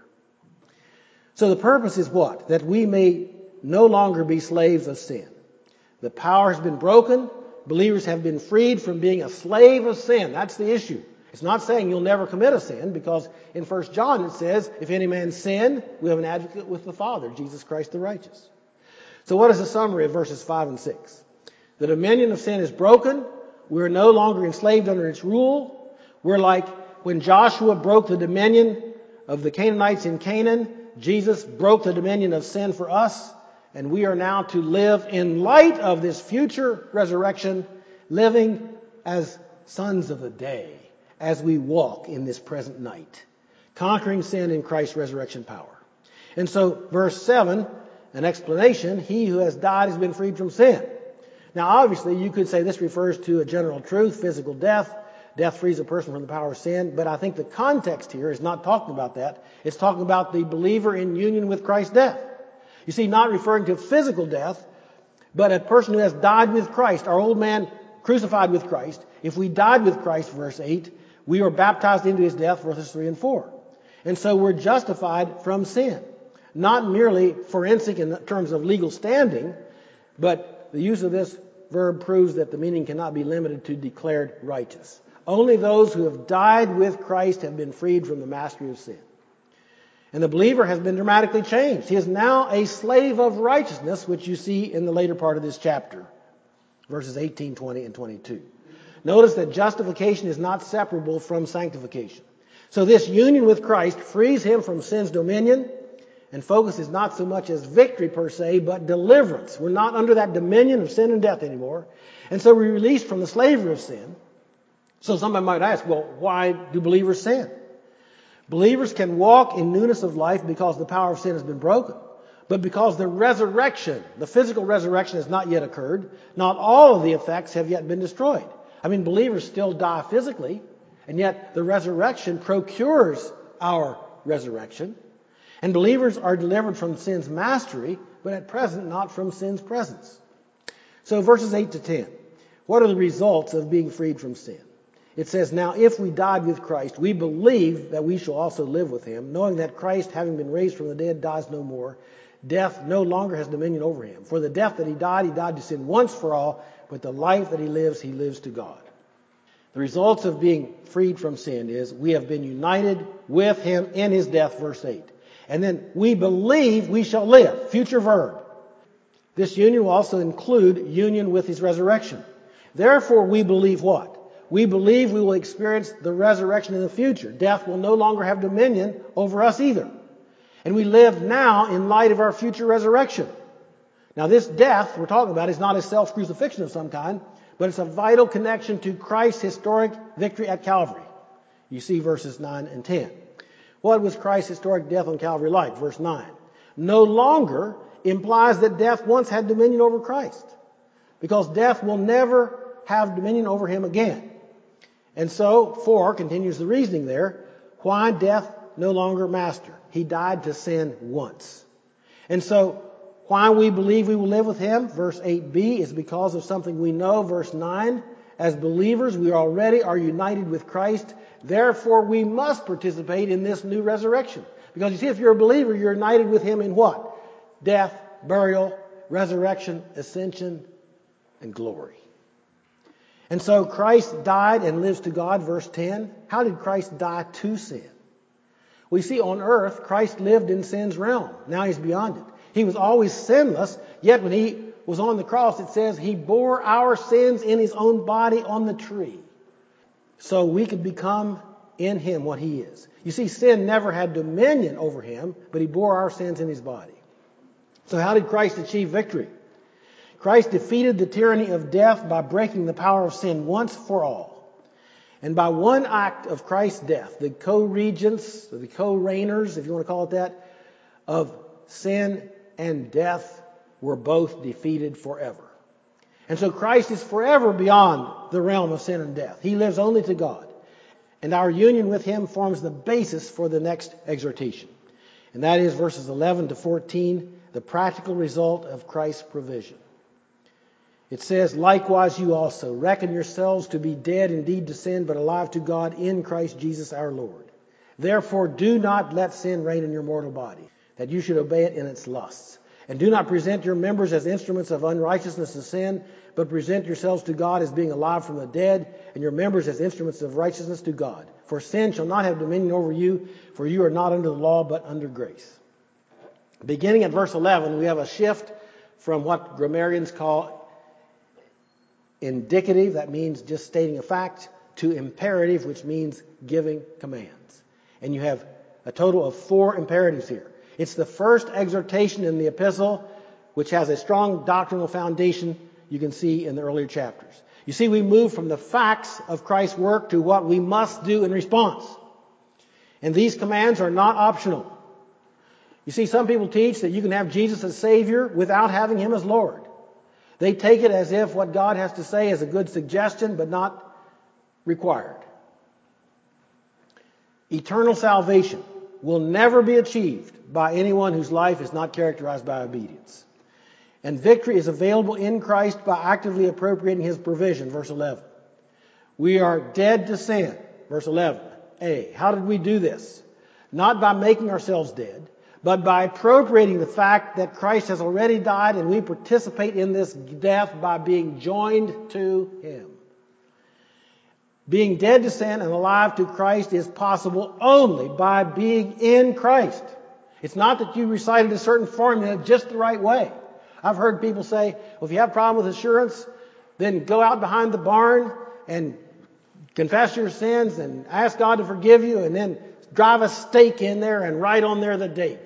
[SPEAKER 1] So the purpose is what? That we may no longer be slaves of sin. The power has been broken. Believers have been freed from being a slave of sin. That's the issue. It's not saying you'll never commit a sin, because in First John it says, if any man sin, we have an advocate with the Father, Jesus Christ the righteous. So what is the summary of verses five and six? The dominion of sin is broken. We're no longer enslaved under its rule. We're like when Joshua broke the dominion of the Canaanites in Canaan, Jesus broke the dominion of sin for us. And we are now to live in light of this future resurrection, living as sons of the day, as we walk in this present night, conquering sin in Christ's resurrection power. And so, verse seven, an explanation, he who has died has been freed from sin. Now, obviously, you could say this refers to a general truth, physical death. Death frees a person from the power of sin. But I think the context here is not talking about that. It's talking about the believer in union with Christ's death. You see, not referring to physical death, but a person who has died with Christ, our old man crucified with Christ. If we died with Christ, verse eight, we are baptized into his death, verses three and four. And so we're justified from sin. Not merely forensic in terms of legal standing, but the use of this verb proves that the meaning cannot be limited to declared righteous. Only those who have died with Christ have been freed from the mastery of sin. And the believer has been dramatically changed. He is now a slave of righteousness, which you see in the later part of this chapter, verses eighteen, twenty, and twenty-two. Notice that justification is not separable from sanctification. So this union with Christ frees him from sin's dominion, and focus is not so much as victory per se, but deliverance. We're not under that dominion of sin and death anymore. And so we're released from the slavery of sin. So somebody might ask, well, why do believers sin? Believers can walk in newness of life because the power of sin has been broken. But because the resurrection, the physical resurrection has not yet occurred, not all of the effects have yet been destroyed. I mean, believers still die physically, and yet the resurrection procures our resurrection. And believers are delivered from sin's mastery, but at present not from sin's presence. So verses eight to ten. What are the results of being freed from sin? It says, now if we died with Christ, we believe that we shall also live with him, knowing that Christ, having been raised from the dead, dies no more. Death no longer has dominion over him. For the death that he died, he died to sin once for all, but the life that he lives, he lives to God. The results of being freed from sin is we have been united with him in his death, verse eight. And then we believe we shall live, future verb. This union will also include union with his resurrection. Therefore, we believe what? We believe we will experience the resurrection in the future. Death will no longer have dominion over us either. And we live now in light of our future resurrection. Now, this death we're talking about is not a self-crucifixion of some kind, but it's a vital connection to Christ's historic victory at Calvary. You see verses nine and ten. What was Christ's historic death on Calvary like? Verse nine. No longer implies that death once had dominion over Christ, because death will never have dominion over him again. And so, for, continues the reasoning there, why death no longer master? He died to sin once. And so, why we believe we will live with him, verse eight b, is because of something we know, verse nine. As believers, we already are united with Christ. Therefore, we must participate in this new resurrection. Because you see, if you're a believer, you're united with him in what? Death, burial, resurrection, ascension, and glory. And so Christ died and lives to God, verse ten. How did Christ die to sin? We see on earth, Christ lived in sin's realm. Now he's beyond it. He was always sinless, yet when he was on the cross, it says he bore our sins in his own body on the tree. So we could become in him what he is. You see, sin never had dominion over him, but he bore our sins in his body. So how did Christ achieve victory? Christ defeated the tyranny of death by breaking the power of sin once for all. And by one act of Christ's death, the co-regents, or the co-reigners, if you want to call it that, of sin and death were both defeated forever. And so Christ is forever beyond the realm of sin and death. He lives only to God. And our union with him forms the basis for the next exhortation. And that is verses eleven to fourteen, the practical result of Christ's provision. It says, likewise you also reckon yourselves to be dead indeed to sin, but alive to God in Christ Jesus our Lord. Therefore do not let sin reign in your mortal body, that you should obey it in its lusts. And do not present your members as instruments of unrighteousness and sin, but present yourselves to God as being alive from the dead, and your members as instruments of righteousness to God. For sin shall not have dominion over you, for you are not under the law, but under grace. Beginning at verse eleven, we have a shift from what grammarians call indicative, that means just stating a fact, to imperative, which means giving commands. And you have a total of four imperatives here. It's the first exhortation in the epistle, which has a strong doctrinal foundation you can see in the earlier chapters. You see, we move from the facts of Christ's work to what we must do in response. And these commands are not optional. You see, some people teach that you can have Jesus as Savior without having him as Lord. They take it as if what God has to say is a good suggestion, but not required. Eternal salvation will never be achieved by anyone whose life is not characterized by obedience. And victory is available in Christ by actively appropriating his provision, verse eleven. We are dead to sin, verse eleven. A. How did we do this? Not by making ourselves dead, but by appropriating the fact that Christ has already died, and we participate in this death by being joined to him. Being dead to sin and alive to Christ is possible only by being in Christ. It's not that you recited a certain formula just the right way. I've heard people say, well, if you have a problem with assurance, then go out behind the barn and confess your sins and ask God to forgive you, and then drive a stake in there and write on there the date.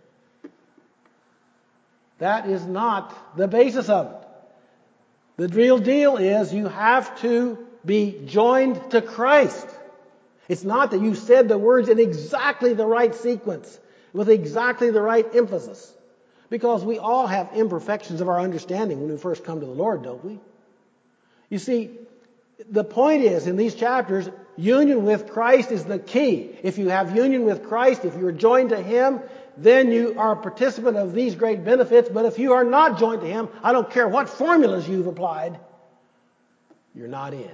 [SPEAKER 1] That is not the basis of it. The real deal is you have to be joined to Christ. It's not that you said the words in exactly the right sequence, with exactly the right emphasis. Because we all have imperfections of our understanding when we first come to the Lord, don't we? You see, the point is, in these chapters, union with Christ is the key. If you have union with Christ, if you're joined to Him, then you are a participant of these great benefits. But if you are not joined to Him, I don't care what formulas you've applied, you're not in.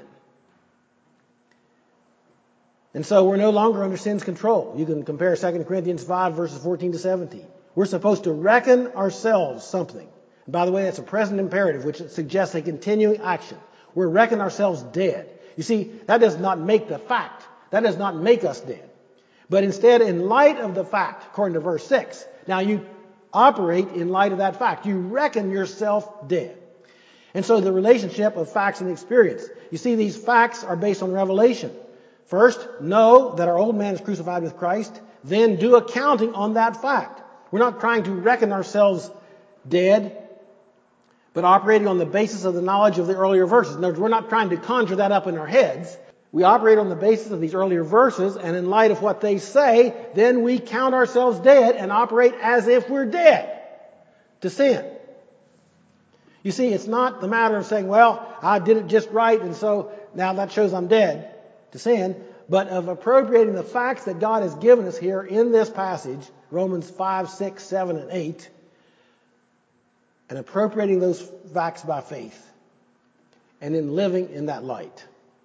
[SPEAKER 1] And so we're no longer under sin's control. You can compare Second Corinthians five, verses fourteen to seventeen. We're supposed to reckon ourselves something. And by the way, that's a present imperative, which suggests a continuing action. We're reckon ourselves dead. You see, that does not make the fact. That does not make us dead. But instead, in light of the fact, according to verse six, now you operate in light of that fact. You reckon yourself dead. And so the relationship of facts and experience. You see, these facts are based on revelation. First, know that our old man is crucified with Christ. Then do accounting on that fact. We're not trying to reckon ourselves dead, but operating on the basis of the knowledge of the earlier verses. In other words, we're not trying to conjure that up in our heads. We operate on the basis of these earlier verses, and in light of what they say, then we count ourselves dead and operate as if we're dead to sin. You see, it's not the matter of saying, well, I did it just right, and so now that shows I'm dead to sin, but of appropriating the facts that God has given us here in this passage, Romans five, six, seven, and eight, and appropriating those facts by faith, and then living in that light.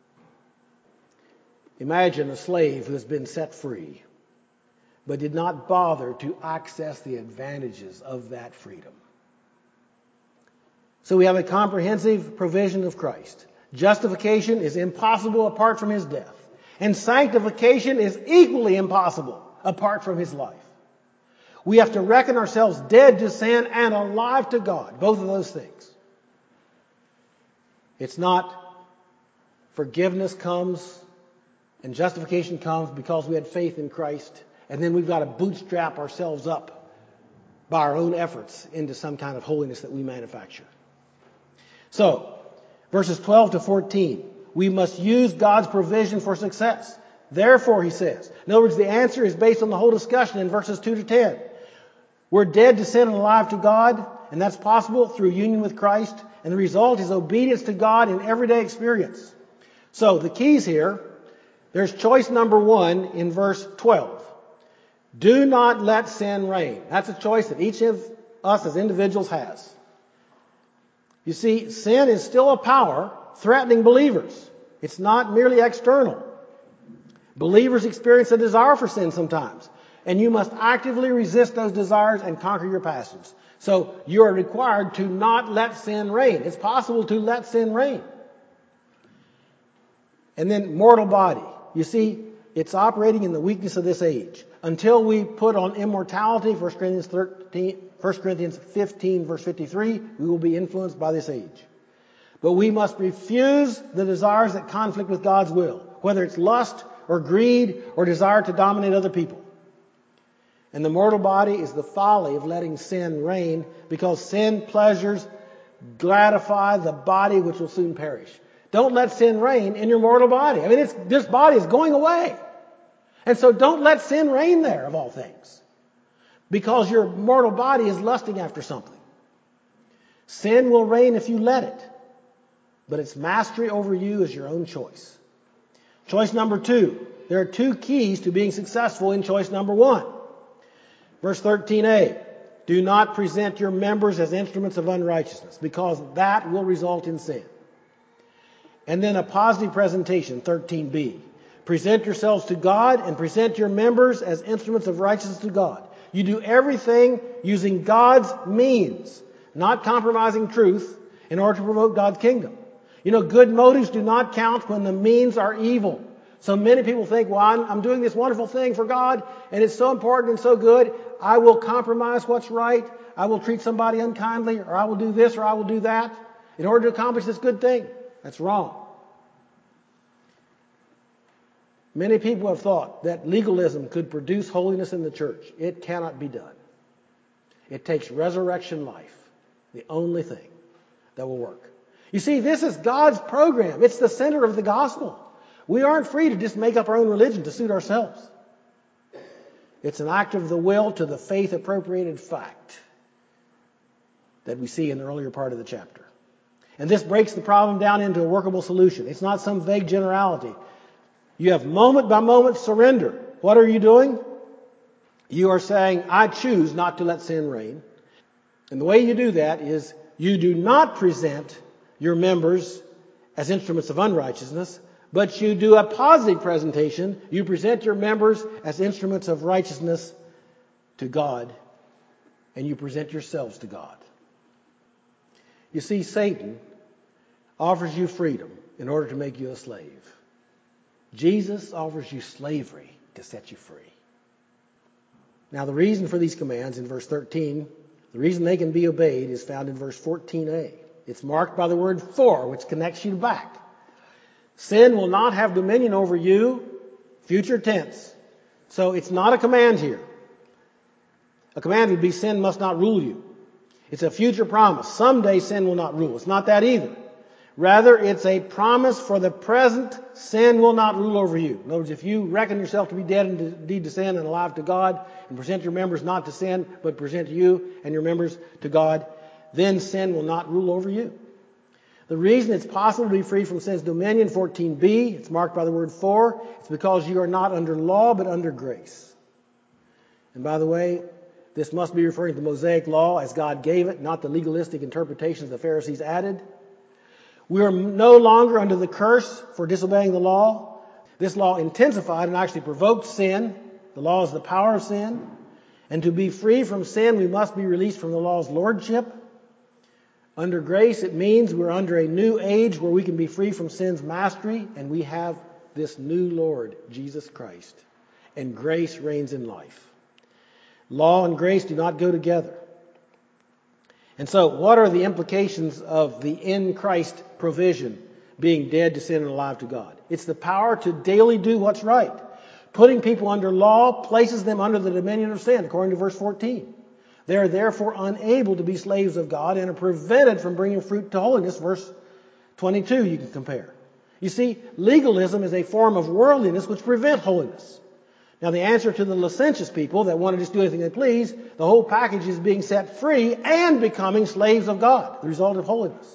[SPEAKER 1] Imagine a slave who has been set free, but did not bother to access the advantages of that freedom. So we have a comprehensive provision of Christ. Justification is impossible apart from His death. And sanctification is equally impossible apart from His life. We have to reckon ourselves dead to sin and alive to God. Both of those things. It's not forgiveness comes and justification comes because we had faith in Christ, and then we've got to bootstrap ourselves up by our own efforts into some kind of holiness that we manufacture. So, verses twelve to fourteen, we must use God's provision for success. Therefore, he says. In other words, the answer is based on the whole discussion in verses two to ten. We're dead to sin and alive to God, and that's possible through union with Christ, and the result is obedience to God in everyday experience. So, the keys here, there's choice number one in verse twelve. Do not let sin reign. That's a choice that each of us as individuals has. You see, sin is still a power threatening believers. It's not merely external. Believers experience a desire for sin sometimes, and you must actively resist those desires and conquer your passions. So you are required to not let sin reign. It's possible to let sin reign. And then mortal body. You see, it's operating in the weakness of this age. Until we put on immortality, First Corinthians thirteen, First Corinthians fifteen, verse fifty-three, we will be influenced by this age. But we must refuse the desires that conflict with God's will, whether it's lust or greed or desire to dominate other people. And the mortal body is the folly of letting sin reign, because sin pleasures gratify the body which will soon perish. Don't let sin reign in your mortal body. I mean, it's, this body is going away. And so don't let sin reign there, of all things, because your mortal body is lusting after something. Sin will reign if you let it, but its mastery over you is your own choice. Choice number two. There are two keys to being successful in choice number one. Verse thirteen a. Do not present your members as instruments of unrighteousness, because that will result in sin. And then a positive presentation, thirteen b. Present yourselves to God and present your members as instruments of righteousness to God. You do everything using God's means, not compromising truth in order to promote God's kingdom. You know, good motives do not count when the means are evil. So many people think, well, I'm, I'm doing this wonderful thing for God, and it's so important and so good, I will compromise what's right, I will treat somebody unkindly, or I will do this or I will do that in order to accomplish this good thing. That's wrong. Many people have thought that legalism could produce holiness in the church. It cannot be done. It takes resurrection life, the only thing that will work. You see, this is God's program. It's the center of the gospel. We aren't free to just make up our own religion to suit ourselves. It's an act of the will to the faith-appropriated fact. that we see in the earlier part of the chapter. And this breaks the problem down into a workable solution. It's not some vague generality. You have moment by moment surrender. What are you doing? You are saying, I choose not to let sin reign. And the way you do that is you do not present your members as instruments of unrighteousness, but you do a positive presentation. You present your members as instruments of righteousness to God, and you present yourselves to God. You see, Satan offers you freedom in order to make you a slave. Jesus offers you slavery to set you free. Now, the reason for these commands in verse thirteen, the reason they can be obeyed is found in verse fourteen a. It's marked by the word for, which connects you back. Sin will not have dominion over you, future tense. So it's not a command here. A command would be sin must not rule you. It's a future promise. Someday sin will not rule. It's not that either. Rather, it's a promise for the present. Sin will not rule over you. In other words, if you reckon yourself to be dead indeed to sin and alive to God, and present your members not to sin, but present you and your members to God, then sin will not rule over you. The reason it's possible to be free from sin's dominion, fourteen b, it's marked by the word for, it's because you are not under law, but under grace. And by the way, this must be referring to the Mosaic law as God gave it, not the legalistic interpretations the Pharisees added. We are no longer under the curse for disobeying the law. This law intensified and actually provoked sin. The law is the power of sin. And to be free from sin, we must be released from the law's lordship. Under grace, it means we're under a new age where we can be free from sin's mastery, and we have this new Lord, Jesus Christ. And grace reigns in life. Law and grace do not go together. And so, what are the implications of the in Christ provision, being dead to sin and alive to God? It's the power to daily do what's right. Putting people under law places them under the dominion of sin, according to verse fourteen. They are therefore unable to be slaves of God and are prevented from bringing fruit to holiness. Verse twenty-two you can compare. You see, legalism is a form of worldliness which prevents holiness. Now, the answer to the licentious people that want to just do anything they please, the whole package is being set free and becoming slaves of God, the result of holiness.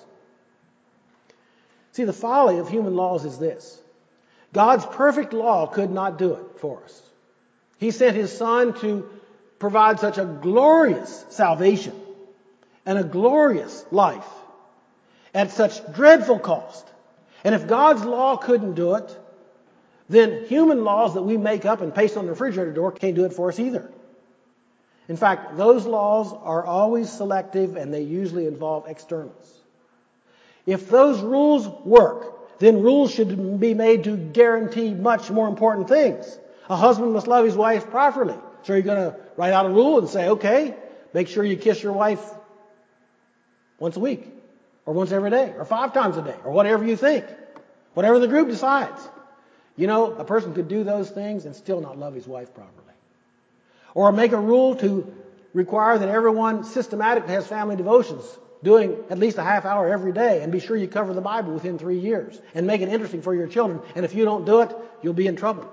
[SPEAKER 1] See, the folly of human laws is this. God's perfect law could not do it for us. He sent His Son to provide such a glorious salvation and a glorious life at such dreadful cost. And if God's law couldn't do it, then human laws that we make up and paste on the refrigerator door can't do it for us either. In fact, those laws are always selective and they usually involve externals. If those rules work, then rules should be made to guarantee much more important things. A husband must love his wife properly. So you're going to write out a rule and say, okay, make sure you kiss your wife once a week, or once every day, or five times a day, or whatever you think, whatever the group decides. You know, a person could do those things and still not love his wife properly. Or make a rule to require that everyone systematically has family devotions, doing at least a half hour every day, and be sure you cover the Bible within three years, and make it interesting for your children. And if you don't do it, you'll be in trouble.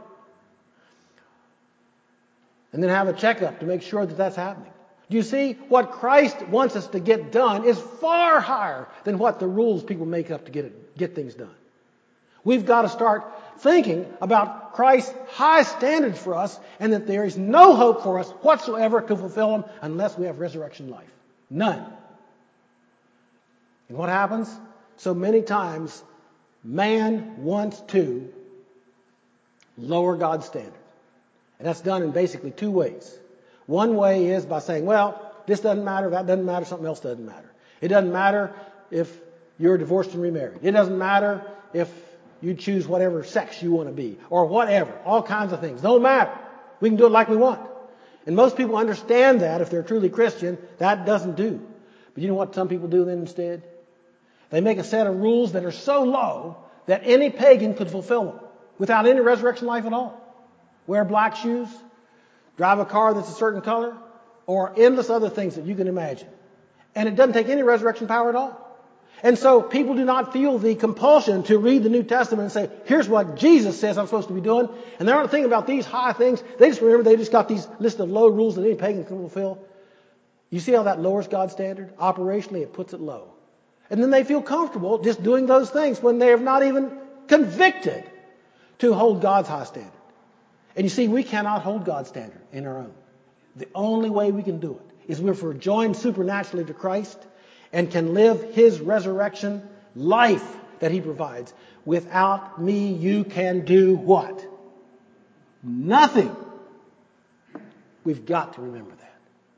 [SPEAKER 1] And then have a checkup to make sure that that's happening. Do you see? What Christ wants us to get done is far higher than what the rules people make up to get it, get things done. We've got to start thinking about Christ's high standards for us, and that there is no hope for us whatsoever to fulfill them unless we have resurrection life. None. And what happens? So many times, man wants to lower God's standard. And that's done in basically two ways. One way is by saying, well, this doesn't matter, that doesn't matter, something else doesn't matter. It doesn't matter if you're divorced and remarried. It doesn't matter if you choose whatever sex you want to be, or whatever. All kinds of things. Don't matter. We can do it like we want. And most people understand that if they're truly Christian, that doesn't do. But you know what some people do then instead? They make a set of rules that are so low that any pagan could fulfill them without any resurrection life at all. Wear black shoes, drive a car that's a certain color, or endless other things that you can imagine. And it doesn't take any resurrection power at all. And so people do not feel the compulsion to read the New Testament and say, here's what Jesus says I'm supposed to be doing. And they aren't thinking about these high things. They just remember they just got these list of low rules that any pagan can fulfill. You see how that lowers God's standard? Operationally, it puts it low. And then they feel comfortable just doing those things when they have not even convicted to hold God's high standard. And you see, we cannot hold God's standard in our own. The only way we can do it is if we're joined supernaturally to Christ and can live His resurrection life that He provides. Without me, you can do what? Nothing. We've got to remember that.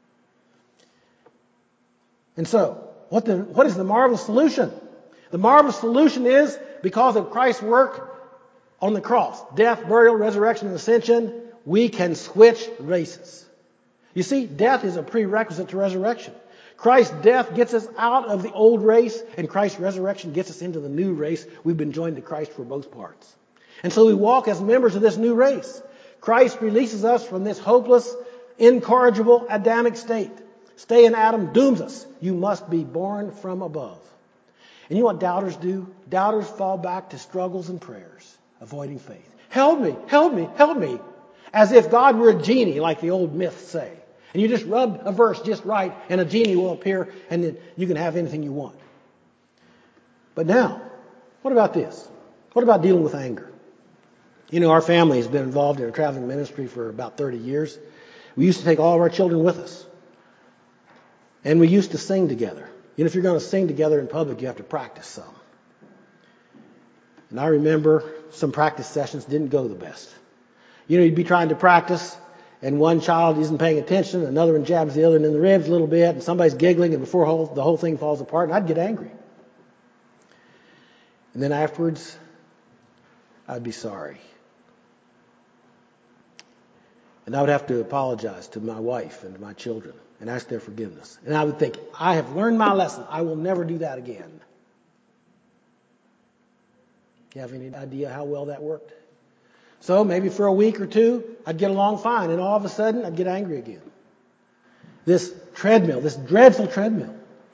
[SPEAKER 1] And so, what, the, what is the marvelous solution? The marvelous solution is, because of Christ's work on the cross, death, burial, resurrection, and ascension, we can switch races. You see, death is a prerequisite to resurrection. Christ's death gets us out of the old race, and Christ's resurrection gets us into the new race. We've been joined to Christ for both parts. And so we walk as members of this new race. Christ releases us from this hopeless, incorrigible Adamic state. Stay in Adam dooms us. You must be born from above. And you know what doubters do? Doubters fall back to struggles and prayers, avoiding faith. Help me, help me, help me. As if God were a genie, like the old myths say. And you just rub a verse just right, and a genie will appear, and then you can have anything you want. But now, what about this? What about dealing with anger? You know, our family has been involved in a traveling ministry for about thirty years. We used to take all of our children with us. And we used to sing together. You know, if you're going to sing together in public, you have to practice some. And I remember some practice sessions didn't go the best. You know, you'd be trying to practice, and one child isn't paying attention, another one jabs the other in the ribs a little bit, and somebody's giggling, and before whole, the whole thing falls apart, and I'd get angry. And then afterwards, I'd be sorry. And I would have to apologize to my wife and to my children and ask their forgiveness. And I would think, I have learned my lesson. I will never do that again. You have any idea how well that worked? So maybe for a week or two, I'd get along fine. And all of a sudden, I'd get angry again. This treadmill, this dreadful treadmill.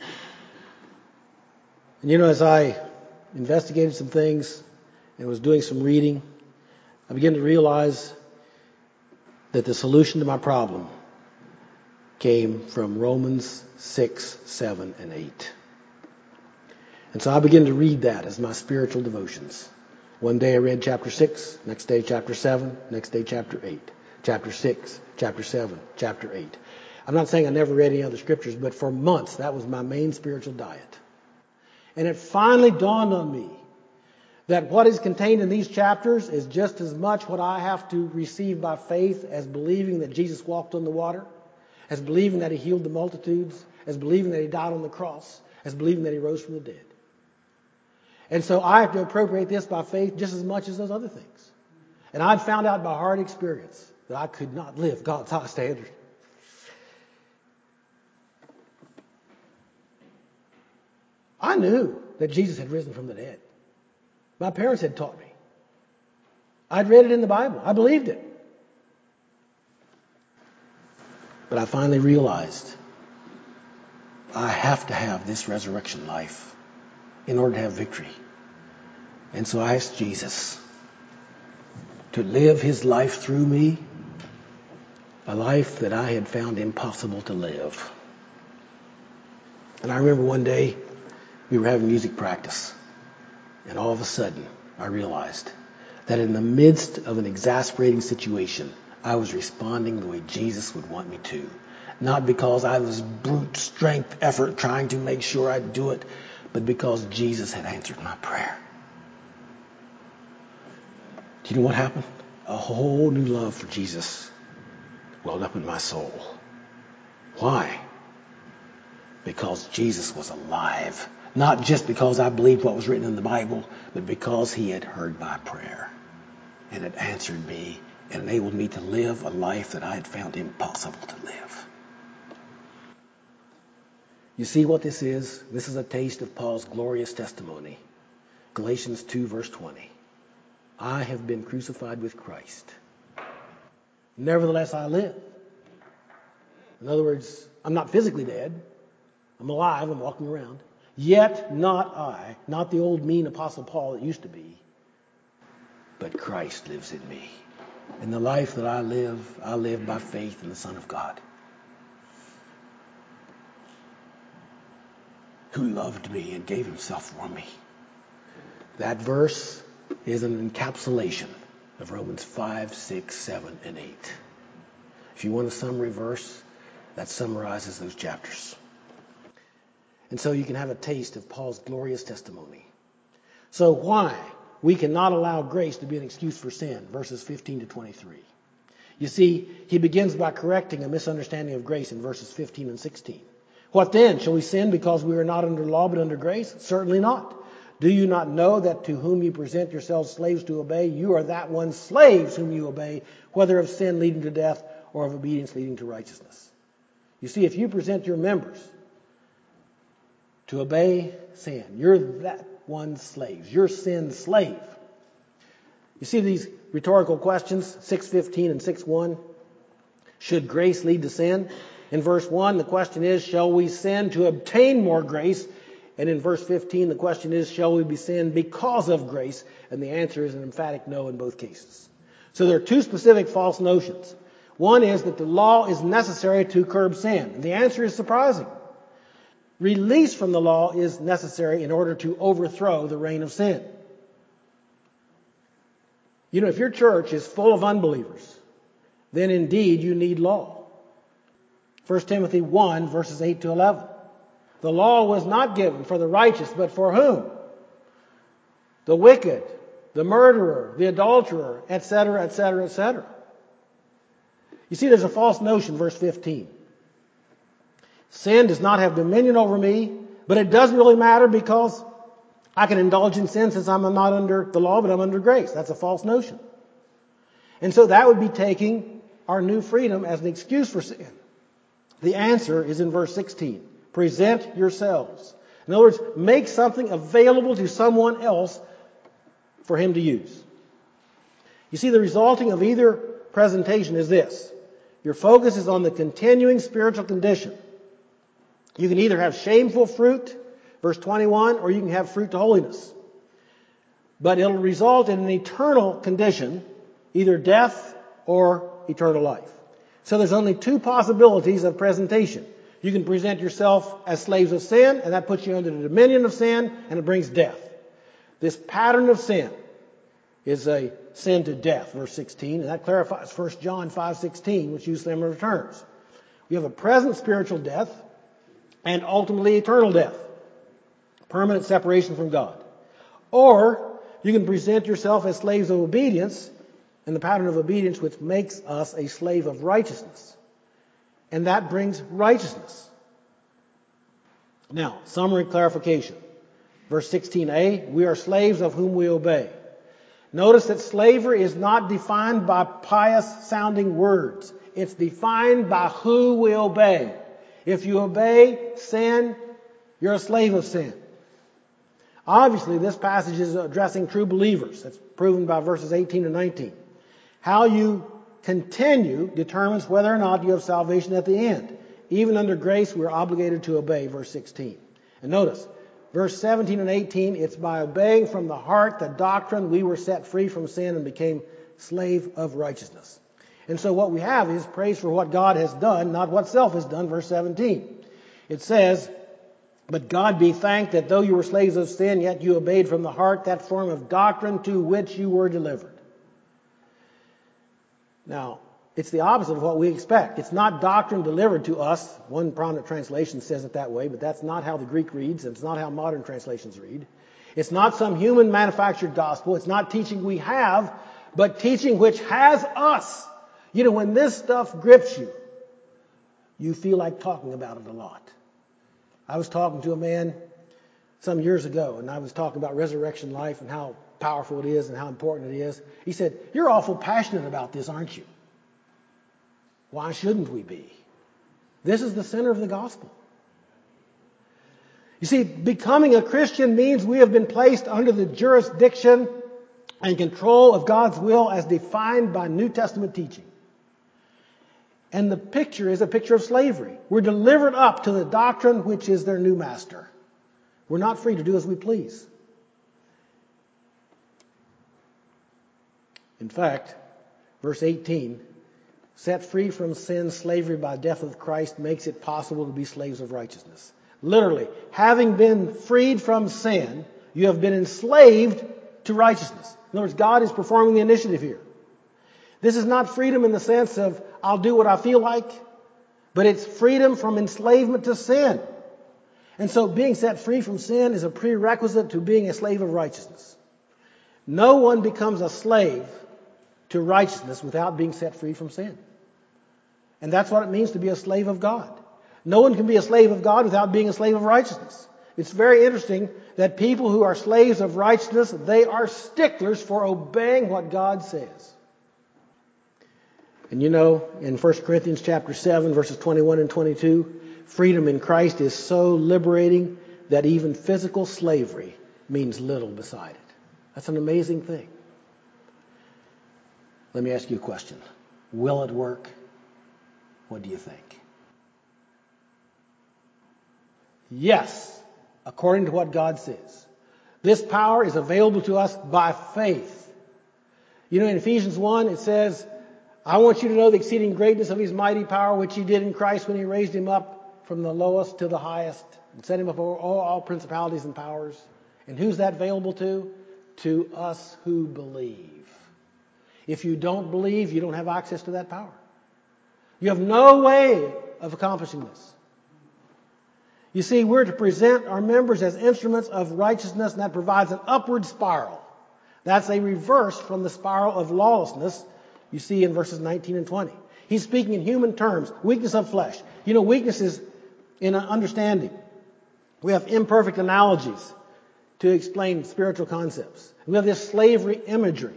[SPEAKER 1] And you know, as I investigated some things and was doing some reading, I began to realize that the solution to my problem came from Romans six, seven, and eight. And so I began to read that as my spiritual devotions. One day I read chapter six, next day chapter seven, next day chapter eight. Chapter six, chapter seven, chapter eight. I'm not saying I never read any other scriptures, but for months that was my main spiritual diet. And it finally dawned on me that what is contained in these chapters is just as much what I have to receive by faith as believing that Jesus walked on the water, as believing that He healed the multitudes, as believing that He died on the cross, as believing that He rose from the dead. And so I have to appropriate this by faith just as much as those other things. And I'd found out by hard experience that I could not live God's high standard. I knew that Jesus had risen from the dead. My parents had taught me. I'd read it in the Bible. I believed it. But I finally realized I have to have this resurrection life in order to have victory. And so I asked Jesus to live His life through me, a life that I had found impossible to live. And I remember one day we were having music practice, and all of a sudden I realized that in the midst of an exasperating situation, I was responding the way Jesus would want me to. Not because I was brute strength effort trying to make sure I'd do it, but because Jesus had answered my prayer. Do you know what happened? A whole new love for Jesus welled up in my soul. Why? Because Jesus was alive. Not just because I believed what was written in the Bible, but because He had heard my prayer and had answered me and enabled me to live a life that I had found impossible to live. You see what this is? This is a taste of Paul's glorious testimony. Galatians two, verse twenty. I have been crucified with Christ. Nevertheless, I live. In other words, I'm not physically dead. I'm alive. I'm walking around. Yet not I, not the old mean Apostle Paul that used to be, but Christ lives in me. In the life that I live, I live by faith in the Son of God. who loved me and gave himself for me. That verse is an encapsulation of Romans five, six, seven, and eight. If you want a summary verse, that summarizes those chapters. And so you can have a taste of Paul's glorious testimony. So why we cannot allow grace to be an excuse for sin, verses fifteen to twenty-three. You see, he begins by correcting a misunderstanding of grace in verses fifteen and sixteen. What then? Shall we sin because we are not under law but under grace? Certainly not. Do you not know that to whom you present yourselves slaves to obey, you are that one slaves whom you obey, whether of sin leading to death or of obedience leading to righteousness? You see, if you present your members to obey sin, you're that one slave. You're sin's slave. You see these rhetorical questions, six fifteen and six one. Should grace lead to sin? In verse one, the question is, shall we sin to obtain more grace? And in verse fifteen, the question is, shall we be sinned because of grace? And the answer is an emphatic no in both cases. So there are two specific false notions. One is that the law is necessary to curb sin. And the answer is surprising. Release from the law is necessary in order to overthrow the reign of sin. You know, if your church is full of unbelievers, then indeed you need law. First Timothy one, verses eight to eleven. The law was not given for the righteous, but for whom? The wicked, the murderer, the adulterer, et cetera, et cetera, et cetera. You see, there's a false notion, verse fifteen. Sin does not have dominion over me, but it doesn't really matter because I can indulge in sin since I'm not under the law, but I'm under grace. That's a false notion. And so that would be taking our new freedom as an excuse for sin. The answer is in verse sixteen. Present yourselves. In other words, make something available to someone else for him to use. You see, the resulting of either presentation is this. Your focus is on the continuing spiritual condition. You can either have shameful fruit, verse twenty-one, or you can have fruit to holiness. But it'll result in an eternal condition, either death or eternal life. So there's only two possibilities of presentation. You can present yourself as slaves of sin, and that puts you under the dominion of sin, and it brings death. This pattern of sin is a sin to death, verse sixteen, and that clarifies First John five sixteen, which uses similar terms. We have a present spiritual death and ultimately eternal death, permanent separation from God. Or you can present yourself as slaves of obedience, and the pattern of obedience which makes us a slave of righteousness. And that brings righteousness. Now, summary clarification. Verse sixteen a, we are slaves of whom we obey. Notice that slavery is not defined by pious-sounding words. It's defined by who we obey. If you obey sin, you're a slave of sin. Obviously, this passage is addressing true believers. That's proven by verses eighteen and nineteen. How you continue determines whether or not you have salvation at the end. Even under grace, we're obligated to obey, verse sixteen. And notice, verse seventeen and eighteen, it's by obeying from the heart the doctrine we were set free from sin and became slave of righteousness. And so what we have is praise for what God has done, not what self has done, verse seventeen. It says, but God be thanked that though you were slaves of sin, yet you obeyed from the heart that form of doctrine to which you were delivered. Now, it's the opposite of what we expect. It's not doctrine delivered to us. One prominent translation says it that way, but that's not how the Greek reads, and it's not how modern translations read. It's not some human manufactured gospel. It's not teaching we have, but teaching which has us. You know, when this stuff grips you, you feel like talking about it a lot. I was talking to a man some years ago, and I was talking about resurrection life and how powerful it is and how important it is. He said, you're awful passionate about this, aren't you? Why shouldn't we be? This is the center of the gospel. You see, becoming a Christian means we have been placed under the jurisdiction and control of God's will as defined by New Testament teaching. And the picture is a picture of slavery. We're delivered up to the doctrine which is their new master. We're not free to do as we please. In fact, verse eighteen, set free from sin's slavery by death of Christ makes it possible to be slaves of righteousness. Literally, having been freed from sin, you have been enslaved to righteousness. In other words, God is performing the initiative here. This is not freedom in the sense of I'll do what I feel like, but it's freedom from enslavement to sin. And so being set free from sin is a prerequisite to being a slave of righteousness. No one becomes a slave to righteousness without being set free from sin. And that's what it means to be a slave of God. No one can be a slave of God without being a slave of righteousness. It's very interesting that people who are slaves of righteousness, they are sticklers for obeying what God says. And you know, in First Corinthians chapter seven, verses twenty-one and twenty-two, freedom in Christ is so liberating that even physical slavery means little beside it. That's an amazing thing. Let me ask you a question. Will it work? What do you think? Yes, according to what God says. This power is available to us by faith. You know, in Ephesians one, it says, I want you to know the exceeding greatness of His mighty power, which He did in Christ when He raised Him up from the lowest to the highest and set Him up over all, all principalities and powers. And who's that available to? To us who believe. If you don't believe, you don't have access to that power. You have no way of accomplishing this. You see, we're to present our members as instruments of righteousness, and that provides an upward spiral. That's a reverse from the spiral of lawlessness you see in verses nineteen and twenty. He's speaking in human terms, weakness of flesh. You know, weakness is in understanding. We have imperfect analogies to explain spiritual concepts. We have this slavery imagery,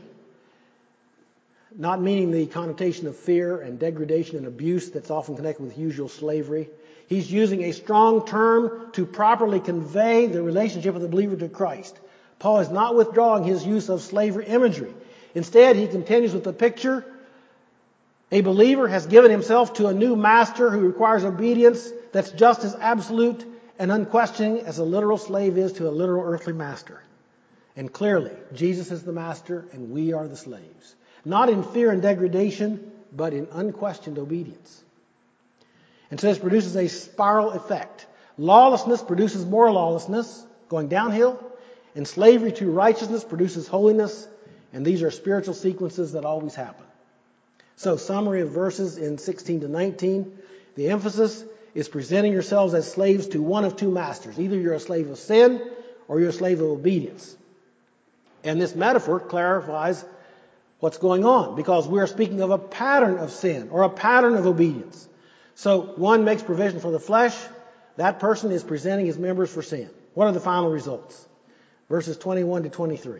[SPEAKER 1] not meaning the connotation of fear and degradation and abuse that's often connected with usual slavery. He's using a strong term to properly convey the relationship of the believer to Christ. Paul is not withdrawing his use of slavery imagery. Instead, he continues with the picture. A believer has given himself to a new master who requires obedience that's just as absolute and unquestioning as a literal slave is to a literal earthly master. And clearly, Jesus is the master and we are the slaves. Not in fear and degradation, but in unquestioned obedience. And so this produces a spiral effect. Lawlessness produces more lawlessness, going downhill, and slavery to righteousness produces holiness, and these are spiritual sequences that always happen. So, summary of verses in sixteen to nineteen. The emphasis is presenting yourselves as slaves to one of two masters. Either you're a slave of sin or you're a slave of obedience. And this metaphor clarifies what's going on, because we're speaking of a pattern of sin or a pattern of obedience. So one makes provision for the flesh. That person is presenting his members for sin. What are the final results? Verses twenty-one to twenty-three.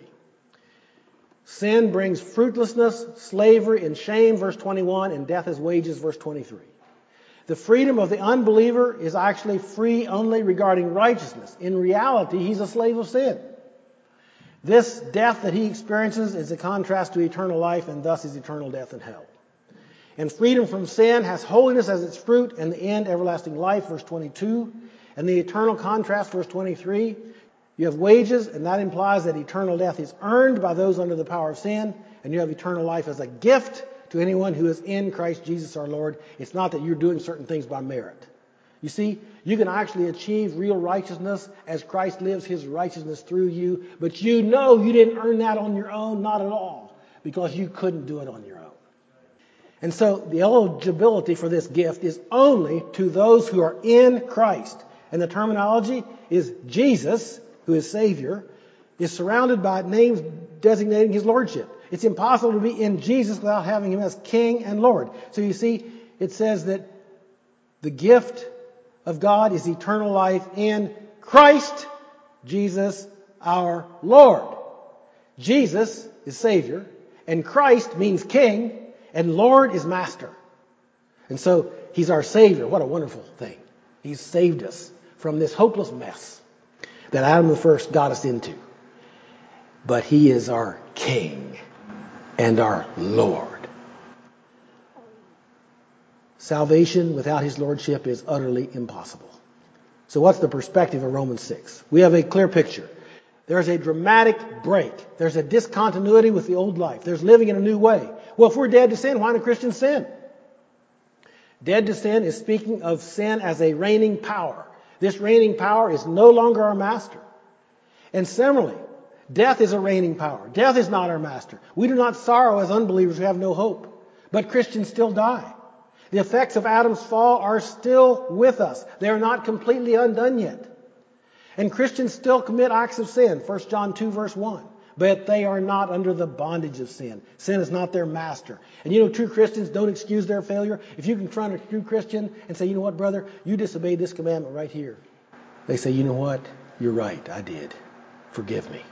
[SPEAKER 1] Sin brings fruitlessness, slavery, and shame, verse twenty-one, and death as wages, verse twenty-three. The freedom of the unbeliever is actually free only regarding righteousness. In reality, he's a slave of sin. This death that he experiences is a contrast to eternal life, and thus is eternal death in hell. And freedom from sin has holiness as its fruit, and the end, everlasting life, verse twenty-two. And the eternal contrast, verse twenty-three. You have wages, and that implies that eternal death is earned by those under the power of sin, and you have eternal life as a gift to anyone who is in Christ Jesus our Lord. It's not that you're doing certain things by merit. You see, you can actually achieve real righteousness as Christ lives His righteousness through you, but you know you didn't earn that on your own, not at all, because you couldn't do it on your own. And so the eligibility for this gift is only to those who are in Christ. And the terminology is Jesus, who is Savior, is surrounded by names designating His Lordship. It's impossible to be in Jesus without having Him as King and Lord. So you see, it says that the gift of God is eternal life in Christ Jesus our Lord. Jesus is Savior, and Christ means King, and Lord is Master. And so He's our Savior. What a wonderful thing. He's saved us from this hopeless mess that Adam the first got us into. But He is our King and our Lord. Salvation without His Lordship is utterly impossible. So what's the perspective of Romans six? We have a clear picture. There's a dramatic break. There's a discontinuity with the old life. There's living in a new way. Well, if we're dead to sin, why do Christians sin? Dead to sin is speaking of sin as a reigning power. This reigning power is no longer our master. And similarly, death is a reigning power. Death is not our master. We do not sorrow as unbelievers who have no hope. But Christians still die. The effects of Adam's fall are still with us. They are not completely undone yet. And Christians still commit acts of sin. First John two verse one. But they are not under the bondage of sin. Sin is not their master. And you know, true Christians don't excuse their failure. If you confront a true Christian and say, you know what, brother, you disobeyed this commandment right here. They say, you know what, you're right, I did. Forgive me.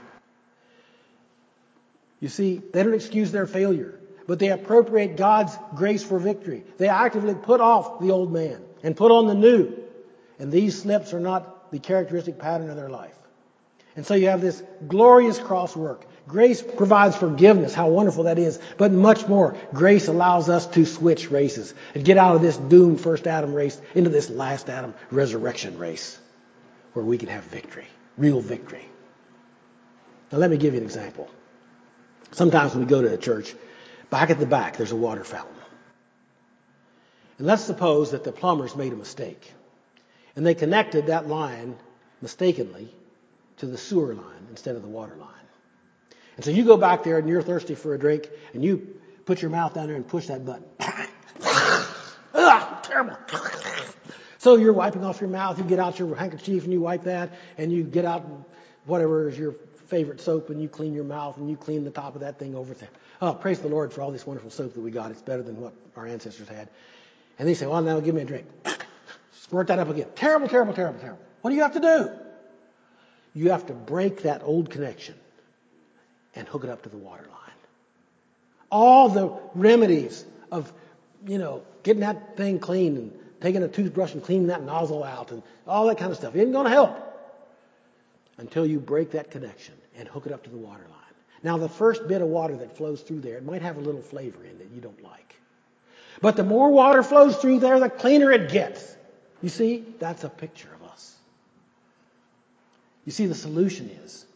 [SPEAKER 1] You see, they don't excuse their failure, but they appropriate God's grace for victory. They actively put off the old man and put on the new. And these slips are not the characteristic pattern of their life. And so you have this glorious cross work. Grace provides forgiveness. How wonderful that is. But much more. Grace allows us to switch races and get out of this doomed first Adam race into this last Adam resurrection race where we can have victory. Real victory. Now let me give you an example. Sometimes when we go to a church, back at the back there's a water fountain. And let's suppose that the plumbers made a mistake. And they connected that line mistakenly to the sewer line instead of the water line. And so you go back there and you're thirsty for a drink and you put your mouth down there and push that button. Ugh, terrible. So you're wiping off your mouth, you get out your handkerchief and you wipe that, and you get out whatever is your favorite soap and you clean your mouth and you clean the top of that thing over there. Oh, praise the Lord for all this wonderful soap that we got. It's better than what our ancestors had. And they say, well, now give me a drink. Squirt that up again. Terrible, terrible, terrible, terrible. What do you have to do? You have to break that old connection and hook it up to the water line. All the remedies of, you know, getting that thing clean and taking a toothbrush and cleaning that nozzle out and all that kind of stuff isn't going to help until you break that connection and hook it up to the water line. Now, the first bit of water that flows through there, it might have a little flavor in that you don't like. But the more water flows through there, the cleaner it gets. You see, that's a picture of us. You see, the solution is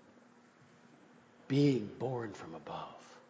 [SPEAKER 1] being born from above.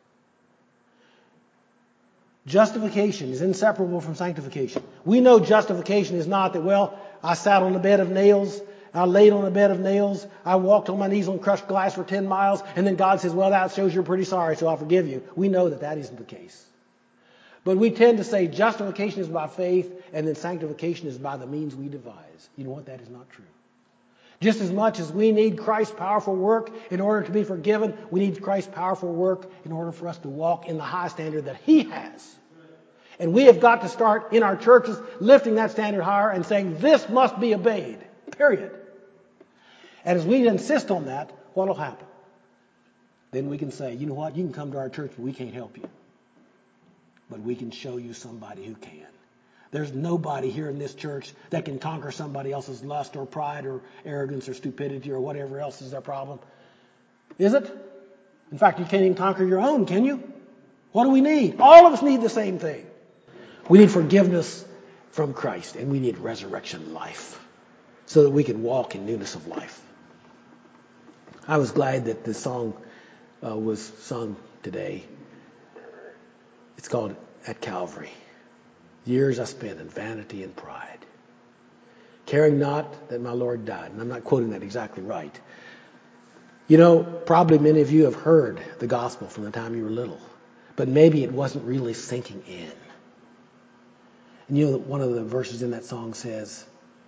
[SPEAKER 1] Justification is inseparable from sanctification. We know justification is not that, well, I sat on a bed of nails, I laid on a bed of nails, I walked on my knees on crushed glass for ten miles, and then God says, well, that shows you're pretty sorry, so I'll forgive you. We know that that isn't the case. But we tend to say justification is by faith, and then sanctification is by the means we devise. You know what? That is not true. Just as much as we need Christ's powerful work in order to be forgiven, we need Christ's powerful work in order for us to walk in the high standard that He has. And we have got to start in our churches lifting that standard higher and saying this must be obeyed, period. And as we insist on that, what will happen? Then we can say, you know what, you can come to our church, but we can't help you. But we can show you somebody who can. There's nobody here in this church that can conquer somebody else's lust or pride or arrogance or stupidity or whatever else is their problem. Is it? In fact, you can't even conquer your own, can you? What do we need? All of us need the same thing. We need forgiveness from Christ, and we need resurrection life so that we can walk in newness of life. I was glad that this song uh, was sung today. It's called At Calvary. Years I spent in vanity and pride, caring not that my Lord died. And I'm not quoting that exactly right. You know, probably many of you have heard the gospel from the time you were little, but maybe it wasn't really sinking in. And you know, one of the verses in that song says,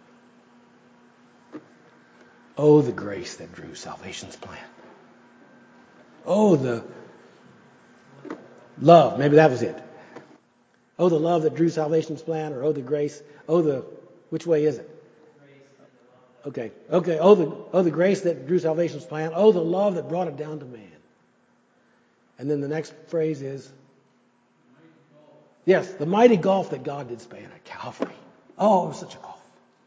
[SPEAKER 1] oh, the grace that drew salvation's plan. Oh, the love. Maybe that was it. Oh, the love that drew salvation's plan, or oh, the grace. Oh, the, which way is it? Okay, okay. Oh, the, oh, the grace that drew salvation's plan. Oh, the love that brought it down to man. And then the next phrase is, yes, the mighty gulf that God did span at Calvary. Oh, it was such a gulf.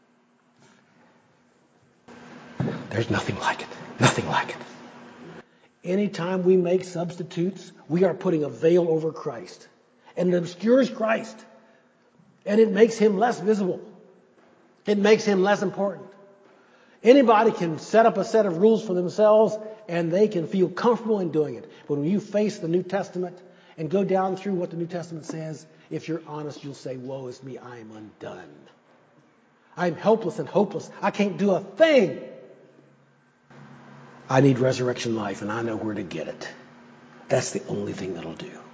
[SPEAKER 1] There's nothing like it. Nothing like it. Anytime we make substitutes, we are putting a veil over Christ. And it obscures Christ. And it makes Him less visible. It makes Him less important. Anybody can set up a set of rules for themselves and they can feel comfortable in doing it. But when you face the New Testament and go down through what the New Testament says, if you're honest, you'll say, woe is me, I am undone. I'm helpless and hopeless. I can't do a thing. I need resurrection life, and I know where to get it. That's the only thing that'll do.